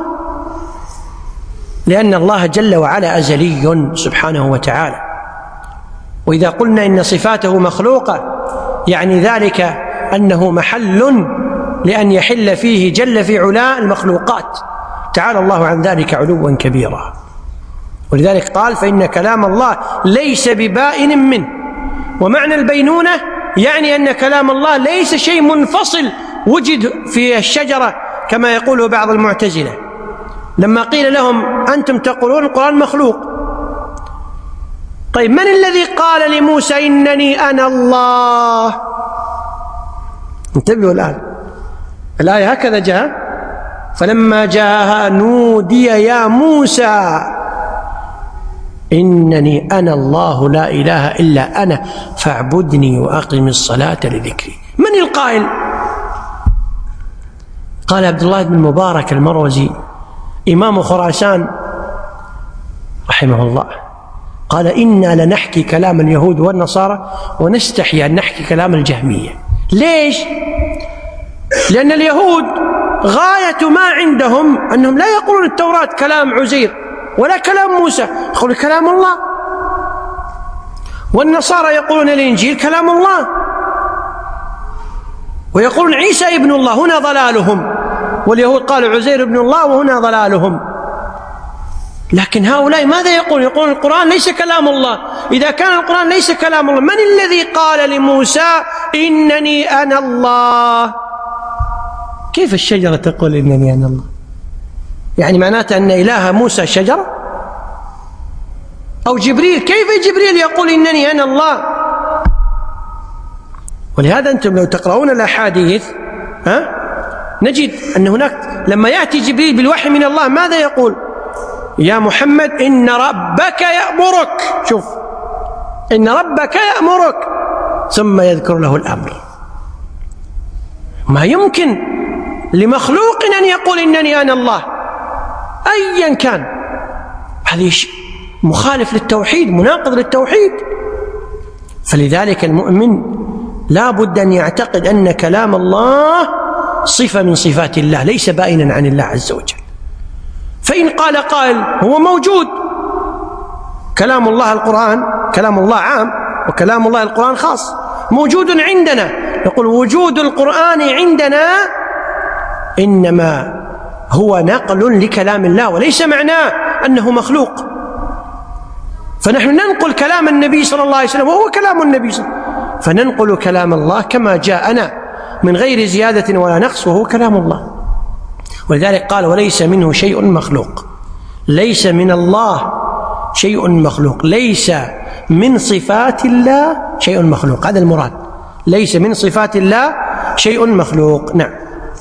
لأن الله جل وعلا أزلي سبحانه وتعالى. وإذا قلنا إن صفاته مخلوقة يعني ذلك أنه محل لأن يحل فيه جل في علاء المخلوقات، تعالى الله عن ذلك علوا كبيرا. ولذلك قال فإن كلام الله ليس ببائن منه. ومعنى البينونة يعني أن كلام الله ليس شيء منفصل وجد في الشجرة كما يقوله بعض المعتزلة لما قيل لهم أنتم تقولون القرآن مخلوق. طيب من الذي قال لموسى إنني أنا الله؟ انتبهوا الآن، الآية هكذا جاء: فلما جاءها نودي يا موسى إنني أنا الله لا إله إلا أنا فاعبدني وأقم الصلاة لذكري. من القائل؟ قال عبد الله بن المبارك المروزي إمام خراسان رحمه الله، قال: إنا لنحكي كلام اليهود والنصارى ونستحي أن نحكي كلام الجهمية. ليش؟ لأن اليهود غاية ما عندهم أنهم لا يقولون التوراة كلام عزير ولا كلام موسى، يقولون كلام الله. والنصارى يقولون الإنجيل كلام الله، ويقولون عيسى ابن الله، هنا ضلالهم. واليهود قالوا عزير ابن الله وهنا ضلالهم. لكن هؤلاء ماذا يقولون؟ يقولون القرآن ليس كلام الله. إذا كان القرآن ليس كلام الله، من الذي قال لموسى إنني أنا الله؟ كيف الشجرة تقول إنني أنا الله؟ يعني معناته أن إله موسى شجرة؟ أو جبريل؟ كيف جبريل يقول إنني أنا الله؟ ولهذا أنتم لو تقرؤون الأحاديث نجد أن هناك لما يأتي جبريل بالوحي من الله ماذا يقول؟ يا محمد إن ربك يأمرك. شوف، إن ربك يأمرك، ثم يذكر له الأمر. ما يمكن لمخلوق أن يقول إنني أنا الله أيا كان. هذا مخالف للتوحيد، مناقض للتوحيد. فلذلك المؤمن لا بد أن يعتقد أن كلام الله صفة من صفات الله، ليس بائنا عن الله عز وجل. فإن قال قائل هو موجود، كلام الله القرآن كلام الله عام وكلام الله القرآن خاص، موجود عندنا، نقول وجود القرآن عندنا إنما هو نقل لكلام الله وليس معناه أنه مخلوق. فنحن ننقل كلام النبي صلى الله عليه وسلم وهو كلام النبي صلى الله عليه وسلم، فننقل كلام الله كما جاءنا من غير زيادة ولا نقص، وهو كلام الله. ولذلك قال: وليس منه شيء مخلوق. ليس من الله شيء مخلوق، ليس من صفات الله شيء مخلوق، هذا المراد، ليس من صفات الله شيء مخلوق. نعم.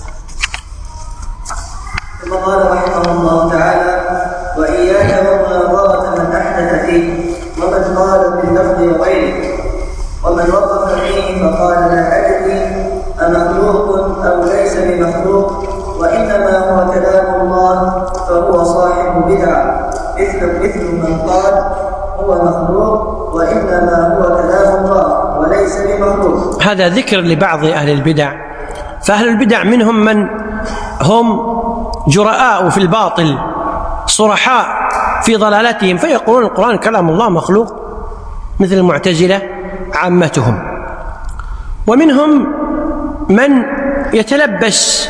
ثم قال رحمه الله تعالى: وإياك ومناظرة من أحدث فيه ومن قال باللفظ وغيره، ومن وقف فيه فقال لا أدري أمخلوق أو ليس بمخلوق، وإنما هو كلام الله، فهو صاحب بدعة، مثل من قال هو مخلوق وإنما هو كلام الله وليس بمخلوق. هذا ذكر لبعض أهل البدع. فأهل البدع منهم من هم جرآء في الباطل صرحاء في ضلالتهم، فيقولون القرآن كلام الله مخلوق، مثل المعتزلة عامتهم. ومنهم من يتلبس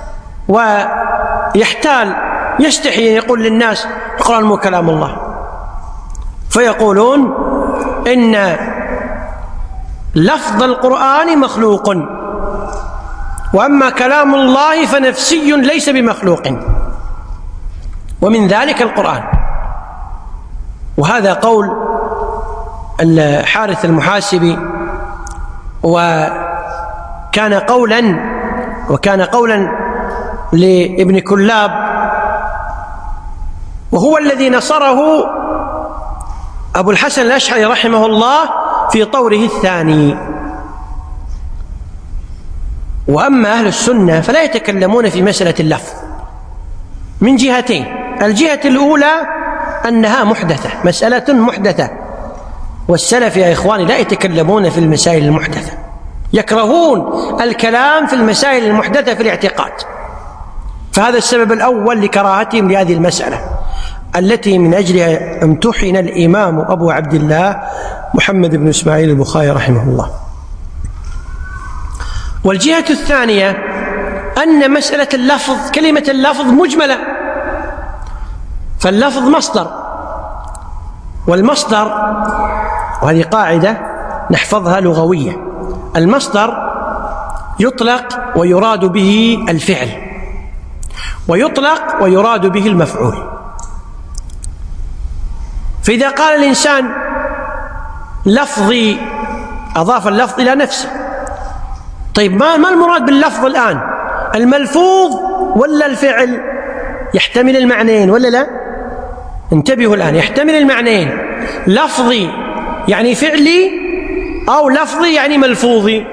ويحتال، يستحي أن يقول للناس القرآن مو كلام الله، فيقولون إن لفظ القرآن مخلوق، وأما كلام الله فنفسي ليس بمخلوق، ومن ذلك القرآن. وهذا قول الحارث المحاسبي، وكان قولا لابن كلاب، وهو الذي نصره أبو الحسن الأشعري رحمه الله في طوره الثاني. وأما أهل السنة فلا يتكلمون في مسألة اللفظ من جهتين: الجهة الأولى أنها محدثة، مسألة محدثة، والسلف يا إخواني لا يتكلمون في المسائل المحدثة، يكرهون الكلام في المسائل المحدثة في الاعتقاد. فهذا السبب الأول لكراهتهم لهذه المسألة التي من أجلها امتحن الإمام أبو عبد الله محمد بن إسماعيل البخاري رحمه الله. والجهة الثانية أن مسألة اللفظ، كلمة اللفظ مجملة، فاللفظ مصدر، والمصدر، وهذه قاعدة نحفظها لغوية، المصدر يطلق ويراد به الفعل، ويطلق ويراد به المفعول. فإذا قال الإنسان لفظي أضاف اللفظ إلى نفسه. طيب ما المراد باللفظ الآن؟ الملفوظ ولا الفعل؟ يحتمل المعنيين ولا لا؟ انتبهوا الآن، يحتمل المعنيين، لفظي يعني فعلي أو لفظي يعني ملفوظي.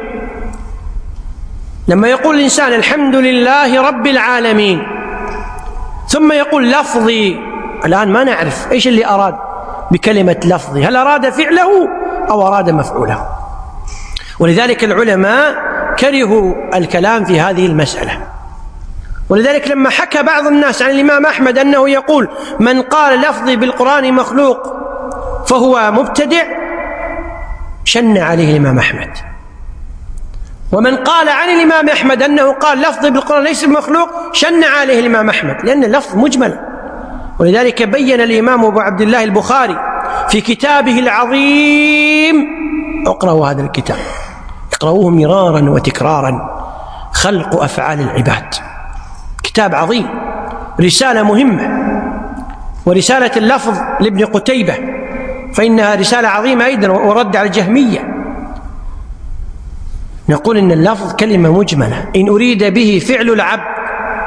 لما يقول الإنسان الحمد لله رب العالمين ثم يقول لفظي، الآن ما نعرف إيش اللي أراد بكلمة لفظي، هل أراد فعله أو أراد مفعوله؟ ولذلك العلماء كرهوا الكلام في هذه المسألة. ولذلك لما حكى بعض الناس عن الإمام أحمد أنه يقول من قال لفظي بالقرآن مخلوق فهو مبتدع، شن عليه الإمام أحمد. ومن قال عن الإمام أحمد أنه قال لفظي بالقرآن ليس بمخلوق، شن عليه الإمام أحمد، لأن اللفظ مجمل. ولذلك بين الإمام أبو عبد الله البخاري في كتابه العظيم، اقرأوا هذا الكتاب، اقرأوه مرارا وتكرارا، خلق أفعال العباد، كتاب عظيم، رسالة مهمة. ورسالة اللفظ لابن قتيبة فإنها رسالة عظيمة أيضا، ورد على الجهمية. نقول إن اللفظ كلمة مجملة إن أريد به فعل العبد،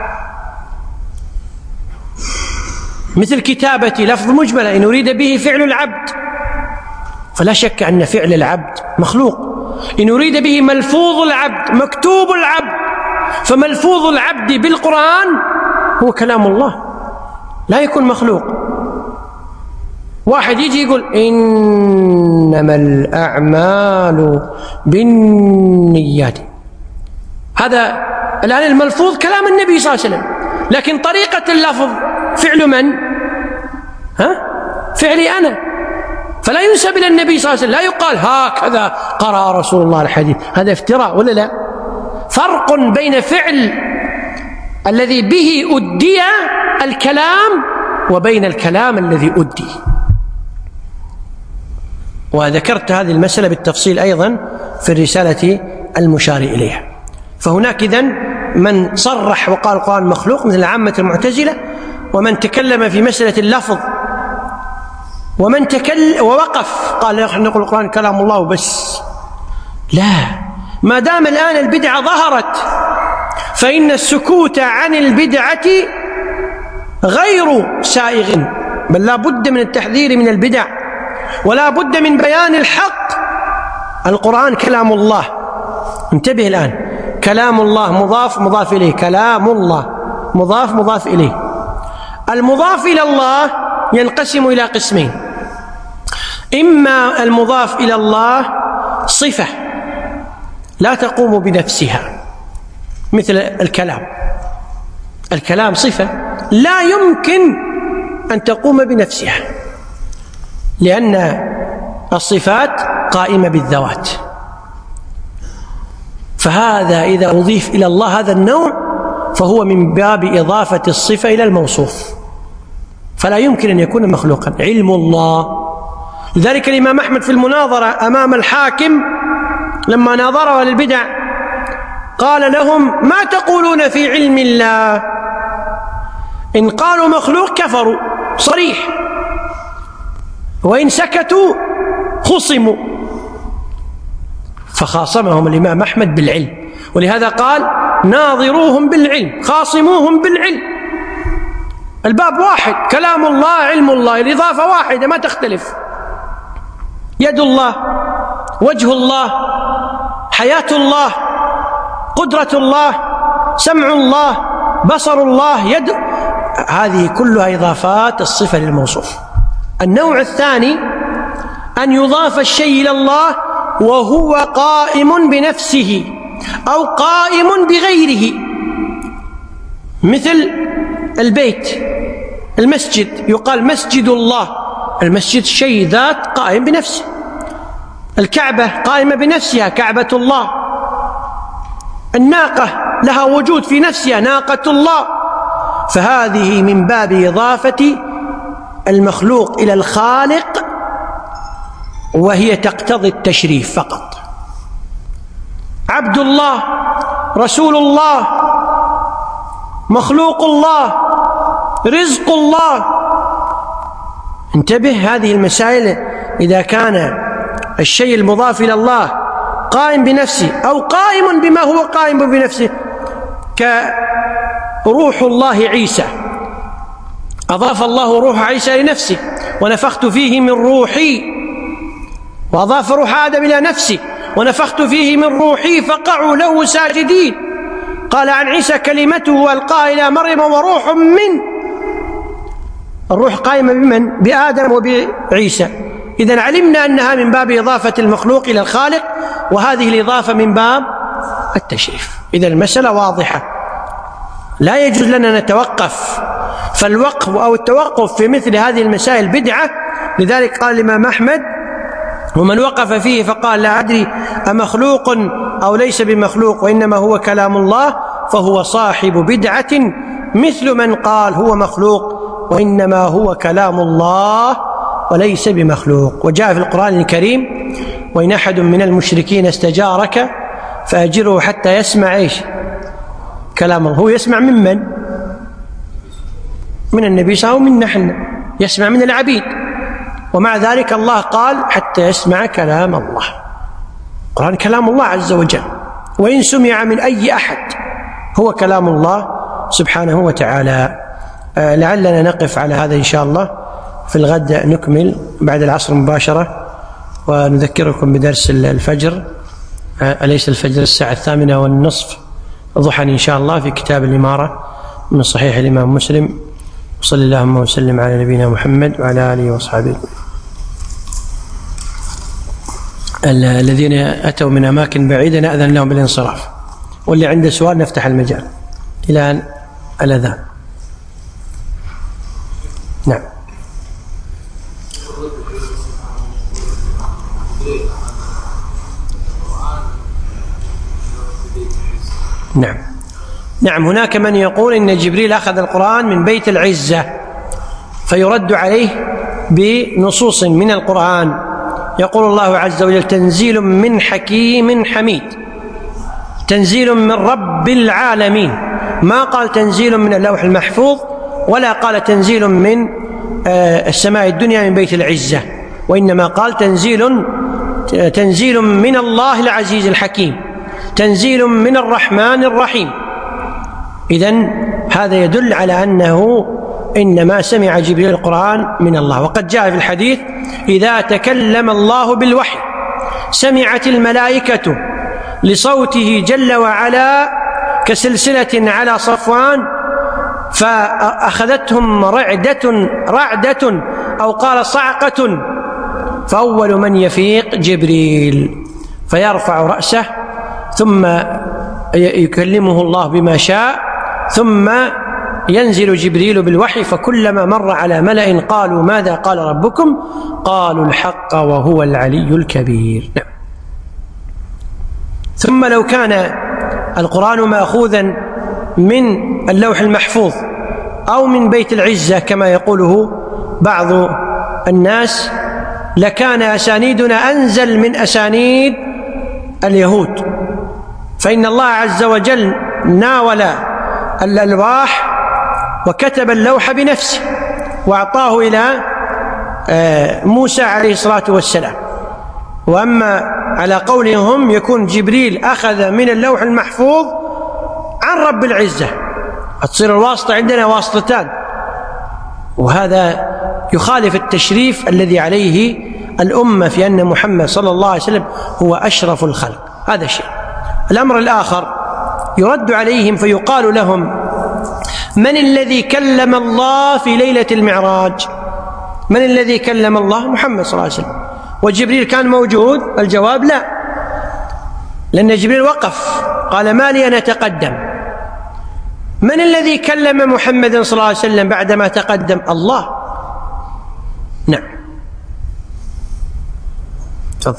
مثل كتابة لفظ مجملة إن أريد به فعل العبد، فلا شك أن فعل العبد مخلوق. إن أريد به ملفوظ العبد مكتوب العبد، فملفوظ العبد بالقرآن هو كلام الله، لا يكون مخلوق. واحد يجي يقول إنما الأعمال بالنيات، هذا الآن الملفوظ كلام النبي صلى الله عليه وسلم، لكن طريقة اللفظ فعل من؟ فعلي أنا، فلا ينسب إلى النبي صلى الله عليه وسلم، لا يقال هكذا قرأ رسول الله الحديث، هذا افتراء ولا لا؟ فرق بين فعل الذي به أدي الكلام وبين الكلام الذي أدي. وذكرت هذه المسألة بالتفصيل أيضا في الرسالة المشار إليها. فهناك إذن من صرح وقال القرآن مخلوق مثل عامة المعتزلة، ومن تكلم في مسألة اللفظ، ومن ووقف قال نحن نقول القرآن كلام الله بس. لا، ما دام الآن البدعة ظهرت فإن السكوت عن البدعة غير سائغ، بل لا بد من التحذير من البدع، ولا بد من بيان الحق. القرآن كلام الله، انتبه الآن، كلام الله مضاف مضاف إليه، كلام الله مضاف مضاف إليه. المضاف إلى الله ينقسم إلى قسمين: إما المضاف إلى الله صفة لا تقوم بنفسها، مثل الكلام، الكلام صفة لا يمكن أن تقوم بنفسها، لأن الصفات قائمة بالذوات. فهذا إذا أضيف إلى الله هذا النوع فهو من باب إضافة الصفة إلى الموصوف، فلا يمكن أن يكون مخلوقا. علم الله، لذلك الإمام أحمد في المناظرة أمام الحاكم لما ناظره للبدع قال لهم: ما تقولون في علم الله؟ إن قالوا مخلوق كفروا صريح، وإن سكتوا خصموا. فخاصمهم الإمام أحمد بالعلم، ولهذا قال: ناظروهم بالعلم، خاصموهم بالعلم. الباب واحد، كلام الله علم الله، الإضافة واحدة ما تختلف. يد الله، وجه الله، حياة الله، قدرة الله، سمع الله، بصر الله، يد، هذه كلها إضافات الصفة للموصوف. النوع الثاني أن يضاف الشيء إلى الله وهو قائم بنفسه أو قائم بغيره، مثل البيت، المسجد، يقال مسجد الله، المسجد شيء ذات قائم بنفسه. الكعبة قائمة بنفسها، كعبة الله. الناقة لها وجود في نفسها، ناقة الله. فهذه من باب إضافة المخلوق إلى الخالق، وهي تقتضي التشريف فقط. عبد الله، رسول الله، مخلوق الله، رزق الله. انتبه، هذه المسائل إذا كان الشيء المضاف إلى الله قائم بنفسه أو قائم بما هو قائم بنفسه، كروح الله عيسى، أضاف الله روح عيسى لنفسه ونفخت فيه من روحي، وأضاف روح آدم إلى نفسه ونفخت فيه من روحي فقعوا له ساجدين. قال عن عيسى كلمته ألقاها إلى مريم وروح منه. الروح قائمة بمن؟ بآدم وبعيسى. إذن علمنا أنها من باب إضافة المخلوق إلى الخالق، وهذه الإضافة من باب التشريف. إذن المسألة واضحة، لا يجوز لنا نتوقف، فالوقف أو التوقف في مثل هذه المسائل بدعة. لذلك قال الإمام أحمد: ومن وقف فيه فقال لا أدري أمخلوق أو ليس بمخلوق وإنما هو كلام الله فهو صاحب بدعة، مثل من قال هو مخلوق وإنما هو كلام الله وليس بمخلوق. وجاء في القرآن الكريم: وإن أحد من المشركين استجارك فأجره حتى يسمع إيش؟ كلام الله. هو يسمع من؟ من النبي صلى الله عليه وسلم، ومن نحن يسمع من العبيد، ومع ذلك الله قال حتى يسمع كلام الله. القرآن كلام الله عز وجل، وإن سمع من أي أحد هو كلام الله سبحانه وتعالى. لعلنا نقف على هذا إن شاء الله، في الغد نكمل بعد العصر مباشرة، ونذكركم بدرس الفجر. أليس الفجر الساعة 8:30 ضحى إن شاء الله في كتاب الإمارة من صحيح الإمام مسلم. صلى اللهم وسلم على نبينا محمد وعلى آله وصحبه. الذين أتوا من أماكن بعيدة نأذن لهم بالانصراف، واللي عنده سؤال نفتح المجال إلى أن الأذان. نعم. نعم، هناك من يقول إن جبريل أخذ القرآن من بيت العزة، فيرد عليه بنصوص من القرآن. يقول الله عز وجل: تنزيل من حكيم حميد، تنزيل من رب العالمين. ما قال تنزيل من اللوح المحفوظ، ولا قال تنزيل من السماء الدنيا من بيت العزة، وإنما قال تنزيل من الله العزيز الحكيم، تنزيل من الرحمن الرحيم. إذن هذا يدل على أنه إنما سمع جبريل القرآن من الله. وقد جاء في الحديث: إذا تكلم الله بالوحي سمعت الملائكة لصوته جل وعلا كسلسلة على صفوان، فأخذتهم رعدة أو قال صعقة، فأول من يفيق جبريل فيرفع رأسه، ثم يكلمه الله بما شاء، ثم ينزل جبريل بالوحي، فكلما مر على ملأ قالوا: ماذا قال ربكم؟ قالوا: الحق وهو العلي الكبير. نعم. ثم لو كان القرآن مأخوذا من اللوح المحفوظ أو من بيت العزة كما يقوله بعض الناس، لكان أسانيدنا أنزل من أسانيد اليهود، فإن الله عز وجل ناول الألواح وكتب اللوح بنفسه وأعطاه إلى موسى عليه الصلاة والسلام. وأما على قولهم يكون جبريل أخذ من اللوح المحفوظ عن رب العزة، تصير الواسطة عندنا واسطتان، وهذا يخالف التشريف الذي عليه الأمة في أن محمد صلى الله عليه وسلم هو أشرف الخلق. هذا شيء. الأمر الآخر، يرد عليهم فيقال لهم: من الذي كلم الله في ليلة المعراج؟ من الذي كلم الله؟ محمد صلى الله عليه وسلم. وجبريل كان موجود؟ الجواب: لا، لأن جبريل وقف قال: ما لي أن أتقدم. من الذي كلم محمد صلى الله عليه وسلم بعدما تقدم؟ الله. نعم. تفضل.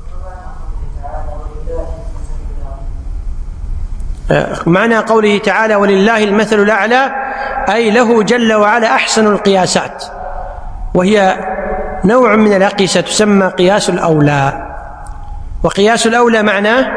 معنى قوله تعالى: ولله المثل الأعلى، أي له جل وعلا أحسن القياسات، وهي نوع من الأقيسة تسمى قياس الأولى. وقياس الأولى معناه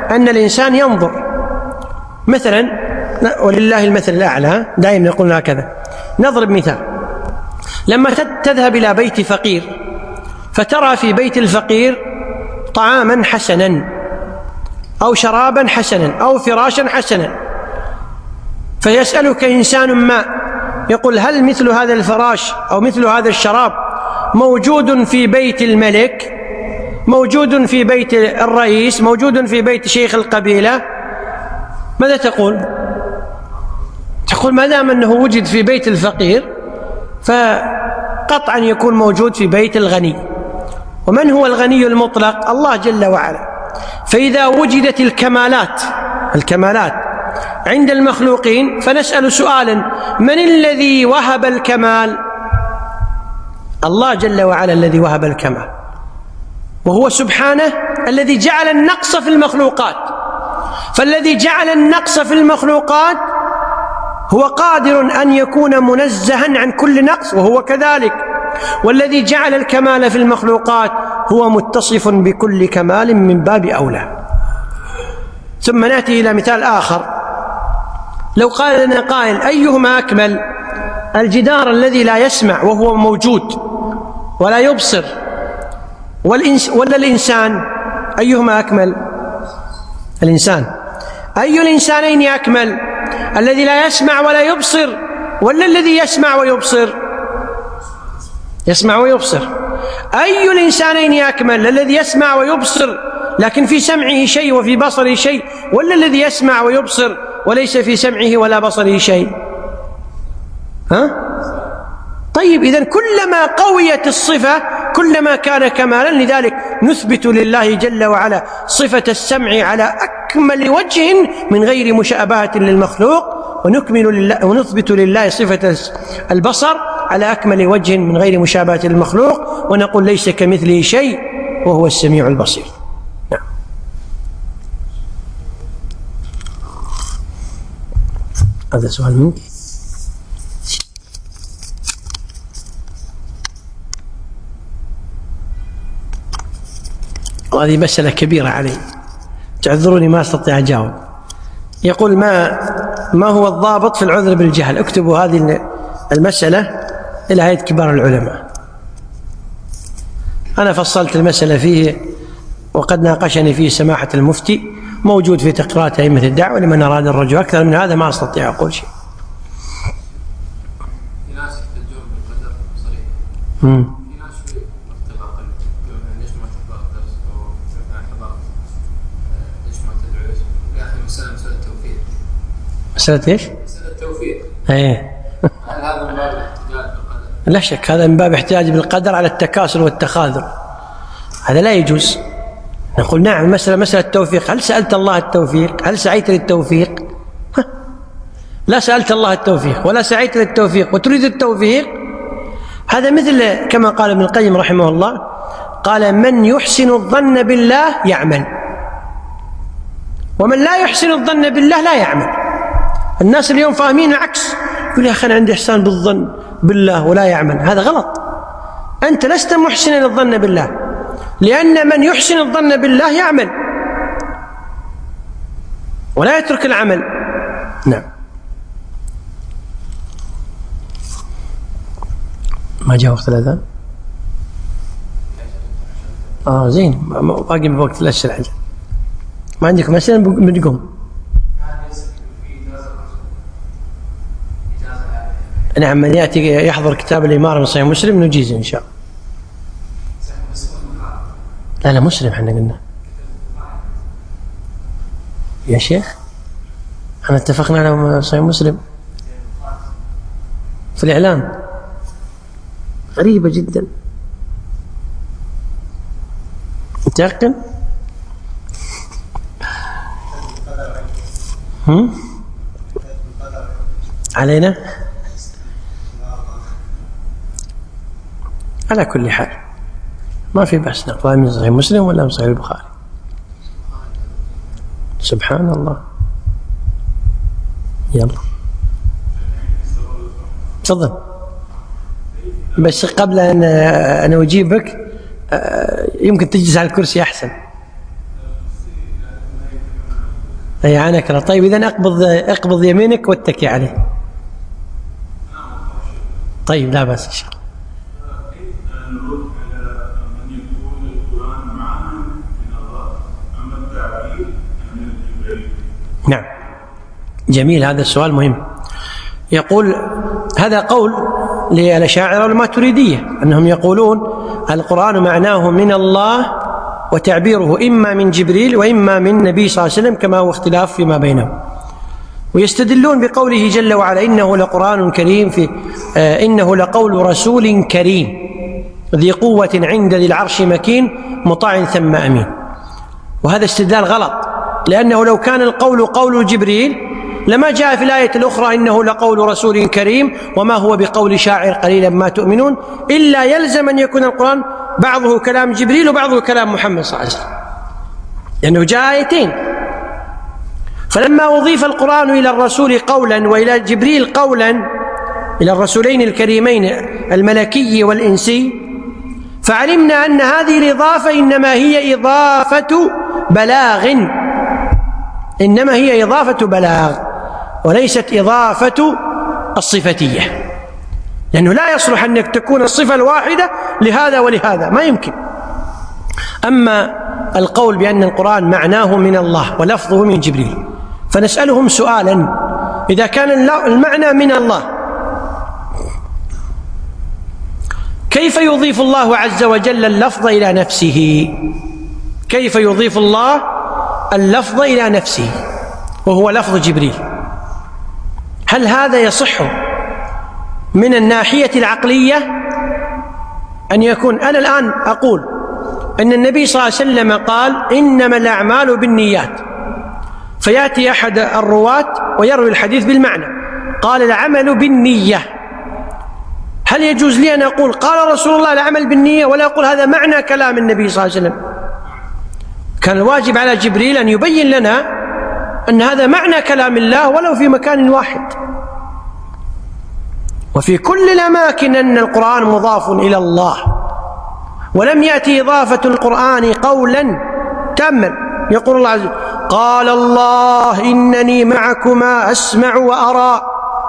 أن الإنسان ينظر مثلا، ولله المثل الأعلى، دائما يقولون هكذا. نضرب مثال: لما تذهب إلى بيت فقير فترى في بيت الفقير طعاما حسنا أو شرابا حسنا أو فراشا حسنا، فيسألك إنسان ما يقول: هل مثل هذا الفراش أو مثل هذا الشراب موجود في بيت الملك، موجود في بيت الرئيس، موجود في بيت شيخ القبيلة؟ ماذا تقول؟ تقول ما دام أنه وجد في بيت الفقير فقطعا يكون موجود في بيت الغني. ومن هو الغني المطلق؟ الله جل وعلا. فإذا وجدت الكمالات عند المخلوقين فنسأل سؤالا: من الذي وهب الكمال؟ الله جل وعلا الذي وهب الكمال، وهو سبحانه الذي جعل النقص في المخلوقات. فالذي جعل النقص في المخلوقات هو قادر أن يكون منزها عن كل نقص، وهو كذلك. والذي جعل الكمال في المخلوقات هو متصف بكل كمال من باب أولى. ثم نأتي إلى مثال آخر: لو قال لنا قائل: أيهما أكمل، الجدار الذي لا يسمع وهو موجود ولا يبصر ولا الإنسان؟ أيهما أكمل؟ الإنسان. أي الإنسانين أكمل، الذي لا يسمع ولا يبصر ولا الذي يسمع ويبصر؟ يسمع ويبصر. أي الإنسانين أكمل، الذي يسمع ويبصر لكن في سمعه شيء وفي بصره شيء، ولا الذي يسمع ويبصر وليس في سمعه ولا بصره شيء؟ طيب، إذن كلما قويت الصفة كلما كان كمالا. لذلك نثبت لله جل وعلا صفة السمع على أكمل وجه من غير مشابهة للمخلوق، ونثبت لله صفة البصر على أكمل وجه من غير مشابهة للمخلوق، ونقول ليس كمثله شيء وهو السميع البصير. نعم. هذا سؤال منك. وهذه مسألة كبيرة علي، تعذروني ما أستطيع أجاوب. يقول: ما هو الضابط في العذر بالجهل؟ اكتبوا هذه المسألة إلى هيئة كبار العلماء. أنا فصلت المسألة فيه وقد ناقشني فيه سماحة المفتي، موجود في تقريرات أئمة الدعوة لمن أراد الرجوع. أكثر من هذا ما أستطيع أقول شيء. مسألة إيش؟ مسألة التوفيق. هل هذا من باب الاحتجاج بالقدر؟ لا شك هذا من باب احتجاج بالقدر على التكاسل والتخاذل، هذا لا يجوز. نقول نعم، مسألة التوفيق. هل سألت الله التوفيق؟ هل سعيت للتوفيق؟ لا سألت الله التوفيق ولا سعيت للتوفيق وتريد التوفيق. هذا مثل كما قال ابن القيم رحمه الله، قال: من يحسن الظن بالله يعمل، ومن لا يحسن الظن بالله لا يعمل. الناس اليوم فاهمين العكس، يقول: يا أخي أنا عندي إحسان بالظن بالله ولا يعمل. هذا غلط. أنت لست محسنا الظن بالله، لأن من يحسن الظن بالله يعمل ولا يترك العمل. نعم. ما جاء وقت الأذان؟ زين، باقي بوقت الأسئلة. ما عندكم أسئلة؟ بنقوم. نعم، من يأتي يحضر كتاب الإمارة من صحيح مسلم نجيز إن شاء الله. لا مسلم احنا قلنا يا شيخ، احنا اتفقنا على صحيح مسلم في الإعلان. غريبة جدا. متيقن؟ علينا؟ على كل حال ما في بأس نقرأ من صحيح مسلم ولا من صحيح البخاري. سبحان الله. يلا تفضل. بس قبل أن أجيبك يمكن تجلس على الكرسي أحسن. أيعانك الله. طيب إذن اقبض يمينك واتكي عليه. طيب لا بأس إن شاء الله. نعم جميل، هذا السؤال مهم. يقول هذا قول للأشاعرة والماتريدية أنهم يقولون القرآن معناه من الله وتعبيره إما من جبريل وإما من النبي صلى الله عليه وسلم كما هو اختلاف فيما بينهم، ويستدلون بقوله جل وعلا إنه لقرآن كريم إنه لقول رسول كريم ذي قوة عند ذي العرش مكين مطاع ثم أمين. وهذا استدلال غلط، لأنه لو كان القول قول جبريل لما جاء في الآية الأخرى إنه لقول رسول كريم وما هو بقول شاعر قليلا ما تؤمنون، إلا يلزم أن يكون القرآن بعضه كلام جبريل وبعضه كلام محمد صلى الله عليه وسلم، لأنه جاء آيتين. فلما أضيف القرآن إلى الرسول قولا وإلى جبريل قولا، إلى الرسولين الكريمين الملكي والإنسي، فعلمنا أن هذه الإضافة إنما هي إضافة بلاغ، إنما هي إضافة بلاغ وليست إضافة الصفتية، لأنه لا يصلح أن تكون الصفة الواحدة لهذا ولهذا، ما يمكن. أما القول بأن القرآن معناه من الله ولفظه من جبريل، فنسألهم سؤالا: إذا كان المعنى من الله كيف يضيف الله عز وجل اللفظ إلى نفسه؟ كيف يضيف الله اللفظ إلى نفسه وهو لفظ جبريل؟ هل هذا يصح من الناحية العقلية أن يكون؟ أنا الآن أقول أن النبي صلى الله عليه وسلم قال إنما الأعمال بالنيات، فيأتي أحد الرواة ويروي الحديث بالمعنى، قال العمل بالنية. هل يجوز لي أن أقول قال رسول الله العمل بالنية ولا أقول هذا معنى كلام النبي صلى الله عليه وسلم؟ كان الواجب على جبريل أن يبين لنا أن هذا معنى كلام الله ولو في مكان واحد. وفي كل الأماكن أن القرآن مضاف إلى الله، ولم يأتي إضافة القرآن قولا تاما. يقول الله عز وجل: قال الله إنني معكما أسمع وأرى.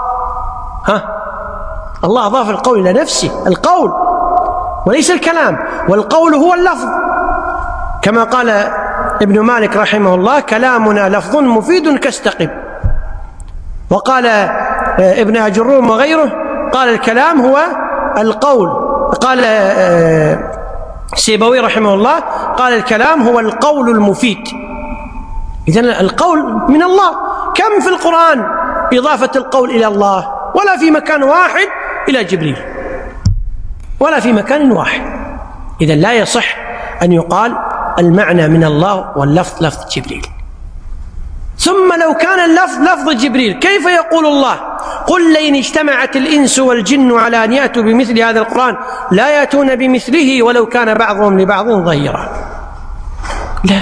الله أضاف القول إلى نفسه، القول وليس الكلام، والقول هو اللفظ، كما قال ابن مالك رحمه الله: كلامنا لفظ مفيد كاستقم. وقال ابن أجروم وغيره قال الكلام هو القول. قال سيبوي رحمه الله قال الكلام هو القول المفيد. إذن القول من الله. كم في القرآن إضافة القول إلى الله؟ ولا في مكان واحد إلى جبريل، ولا في مكان واحد. إذن لا يصح أن يقال المعنى من الله واللفظ لفظ جبريل. ثم لو كان اللفظ لفظ جبريل كيف يقول الله: قل لئن اجتمعت الإنس والجن على أن يأتوا بمثل هذا القرآن لا يأتون بمثله ولو كان بعضهم لبعض ظهيرا؟ لا.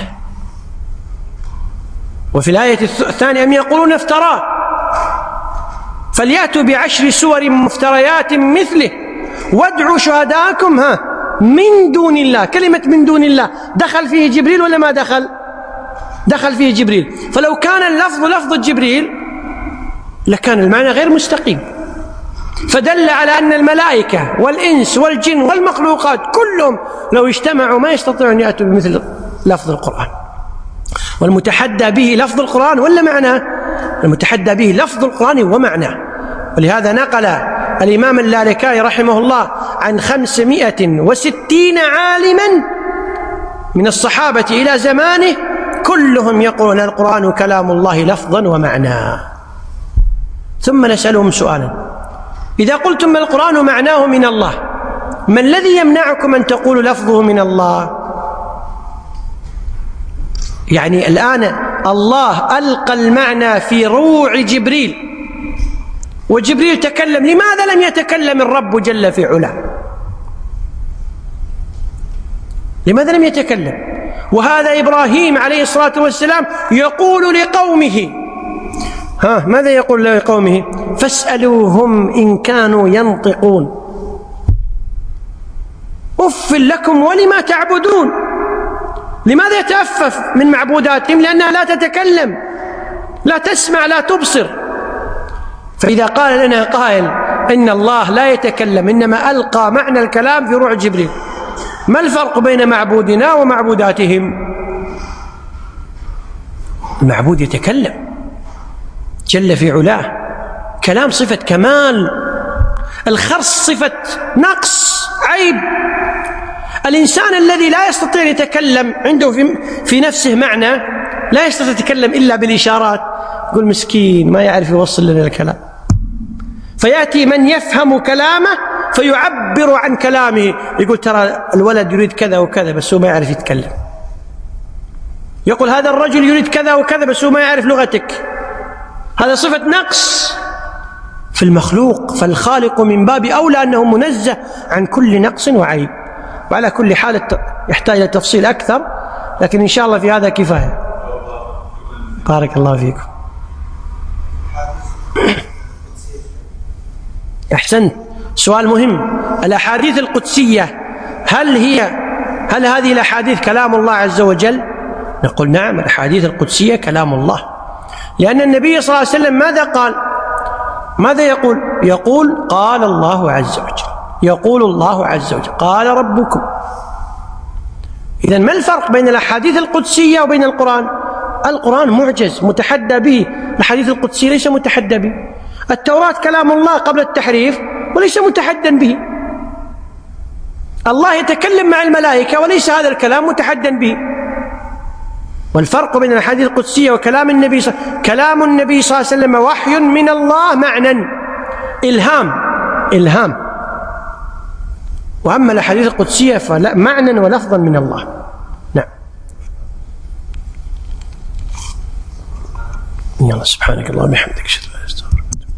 وفي الآية الثانية أم يقولون افتراه فليأتوا بعشر سور مفتريات مثله وادعوا شهداءكم من دون الله. كلمة من دون الله دخل فيه جبريل ولا ما دخل؟ دخل فيه جبريل. فلو كان اللفظ لفظ جبريل لكان المعنى غير مستقيم، فدل على أن الملائكة والإنس والجن والمخلوقات كلهم لو اجتمعوا ما يستطيعون أن يأتوا بمثل لفظ القرآن. والمتحدى به لفظ القرآن ولا معناه؟ المتحدى به لفظ القرآن ومعناه. ولهذا نقل الإمام اللالكائي رحمه الله عن 560 عالما من الصحابة إلى زمانه كلهم يقولون القرآن كلام الله لفظا ومعناه. ثم نسألهم سؤالا: إذا قلتم القرآن معناه من الله، ما الذي يمنعكم أن تقولوا لفظه من الله؟ يعني الآن الله ألقى المعنى في روع جبريل وجبريل تكلم، لماذا لم يتكلم الرب جل في علاه؟ لماذا لم يتكلم؟ وهذا إبراهيم عليه الصلاة والسلام يقول لقومه، ماذا يقول لقومه؟ فاسألوهم إن كانوا ينطقون أف لكم ولما تعبدون. لماذا يتأفف من معبوداتهم؟ لأنها لا تتكلم. لا تسمع لا تبصر. فإذا قال لنا قائل إن الله لا يتكلم إنما ألقى معنى الكلام في روح جبريل، ما الفرق بين معبودنا ومعبوداتهم؟ المعبود يتكلم جل في علاه، كلام صفة كمال، الخرس صفة نقص عيب. الإنسان الذي لا يستطيع أن يتكلم عنده في نفسه معنى، لا يستطيع يتكلم إلا بالإشارات، يقول مسكين ما يعرف يوصل لنا الكلام. فيأتي من يفهم كلامه فيعبر عن كلامه، يقول ترى الولد يريد كذا وكذا بس هو ما يعرف يتكلم. يقول هذا الرجل يريد كذا وكذا بس هو ما يعرف لغتك. هذا صفة نقص في المخلوق، فالخالق من باب أولى أنه منزه عن كل نقص وعيب. وعلى كل حال يحتاج إلى تفصيل أكثر، لكن إن شاء الله في هذا كفاية. بارك الله فيكم. أحسنت، سؤال مهم. الأحاديث القدسية هل هذه الأحاديث كلام الله عز وجل؟ نقول نعم، الأحاديث القدسية كلام الله، لأن النبي صلى الله عليه وسلم ماذا قال؟ ماذا يقول؟ يقول قال الله عز وجل، يقول الله عز وجل قال ربكم. إذن ما الفرق بين الأحاديث القدسية وبين القرآن؟ القرآن معجز متحدى به، الحديث القدسي ليس متحدى به. التوراة كلام الله قبل التحريف وليس متحدى به. الله يتكلم مع الملائكة وليس هذا الكلام متحدى به. والفرق بين الحديث القدسية وكلام النبي كلام النبي صلى الله عليه وسلم وحي من الله معنى، إلهام. وأما الحديث القدسية فلا، معنى ولفظا من الله. نعم. يلا سبحانك اللهم وبحمدك.